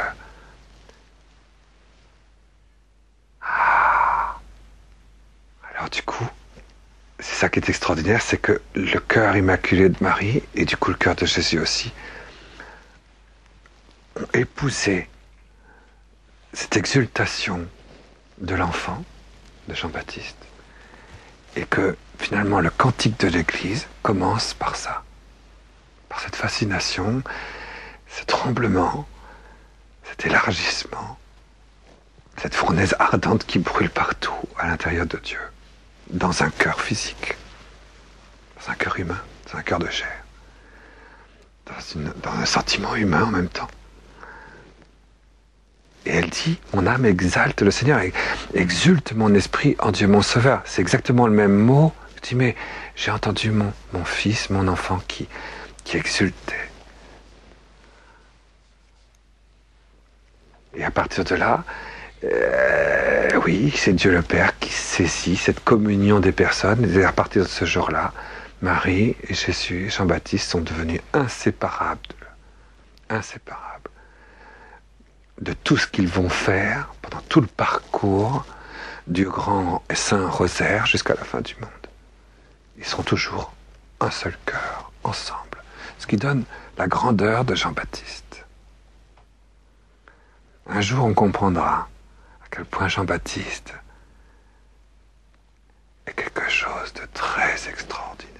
Alors du coup, c'est ça qui est extraordinaire, c'est que le cœur immaculé de Marie, et du coup le cœur de Jésus aussi, ont épousé cette exultation de l'enfant, de Jean-Baptiste, et que finalement le cantique de l'Église commence par ça, par cette fascination, ce tremblement, cet élargissement, cette fournaise ardente qui brûle partout à l'intérieur de Dieu, dans un cœur physique, dans un cœur humain, dans un cœur de chair, dans un sentiment humain en même temps. Et elle dit, mon âme exalte le Seigneur, exulte mon esprit en Dieu mon Sauveur. C'est exactement le même mot. Je dis, mais j'ai entendu mon fils, mon enfant qui exultait. Et à partir de là, oui, c'est Dieu le Père qui saisit cette communion des personnes. Et à partir de ce jour-là, Marie et Jésus et Jean-Baptiste sont devenus inséparables de tout ce qu'ils vont faire pendant tout le parcours du grand et saint rosaire jusqu'à la fin du monde. Ils seront toujours un seul cœur, ensemble. Ce qui donne la grandeur de Jean-Baptiste. Un jour, on comprendra à quel point Jean-Baptiste est quelque chose de très extraordinaire.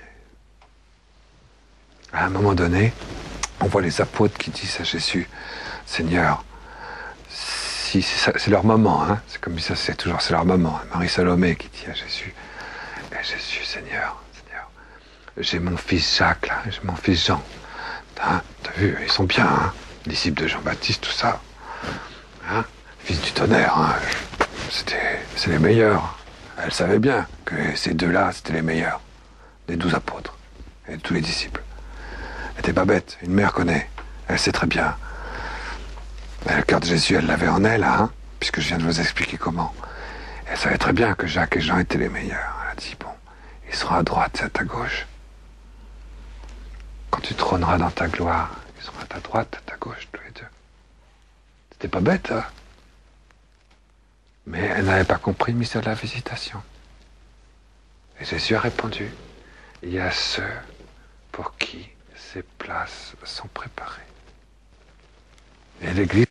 À un moment donné, on voit les apôtres qui disent à Jésus, Seigneur, si c'est leur moment, hein, c'est comme ça, c'est leur moment. Marie-Salomé qui dit à Jésus, Jésus, Seigneur, j'ai mon fils Jacques, là, j'ai mon fils Jean. T'as vu, ils sont bien, hein, disciples de Jean-Baptiste, tout ça. Hein, fils du tonnerre, hein, c'est les meilleurs. Elle savait bien que ces deux-là, c'était les meilleurs, des 12 apôtres et de tous les disciples. Elle était pas bête, une mère connaît, elle sait très bien. Le cœur de Jésus, elle l'avait en elle, hein, puisque je viens de vous expliquer comment. Elle savait très bien que Jacques et Jean étaient les meilleurs. Elle a dit, bon, ils seront à droite et à ta gauche. Quand tu trôneras dans ta gloire, ils seront à ta droite, à ta gauche, tous les deux. C'était pas bête, hein. Mais elle n'avait pas compris le mystère de la visitation. Et Jésus a répondu, il y a ceux pour qui ces places sont préparées. Et l'Église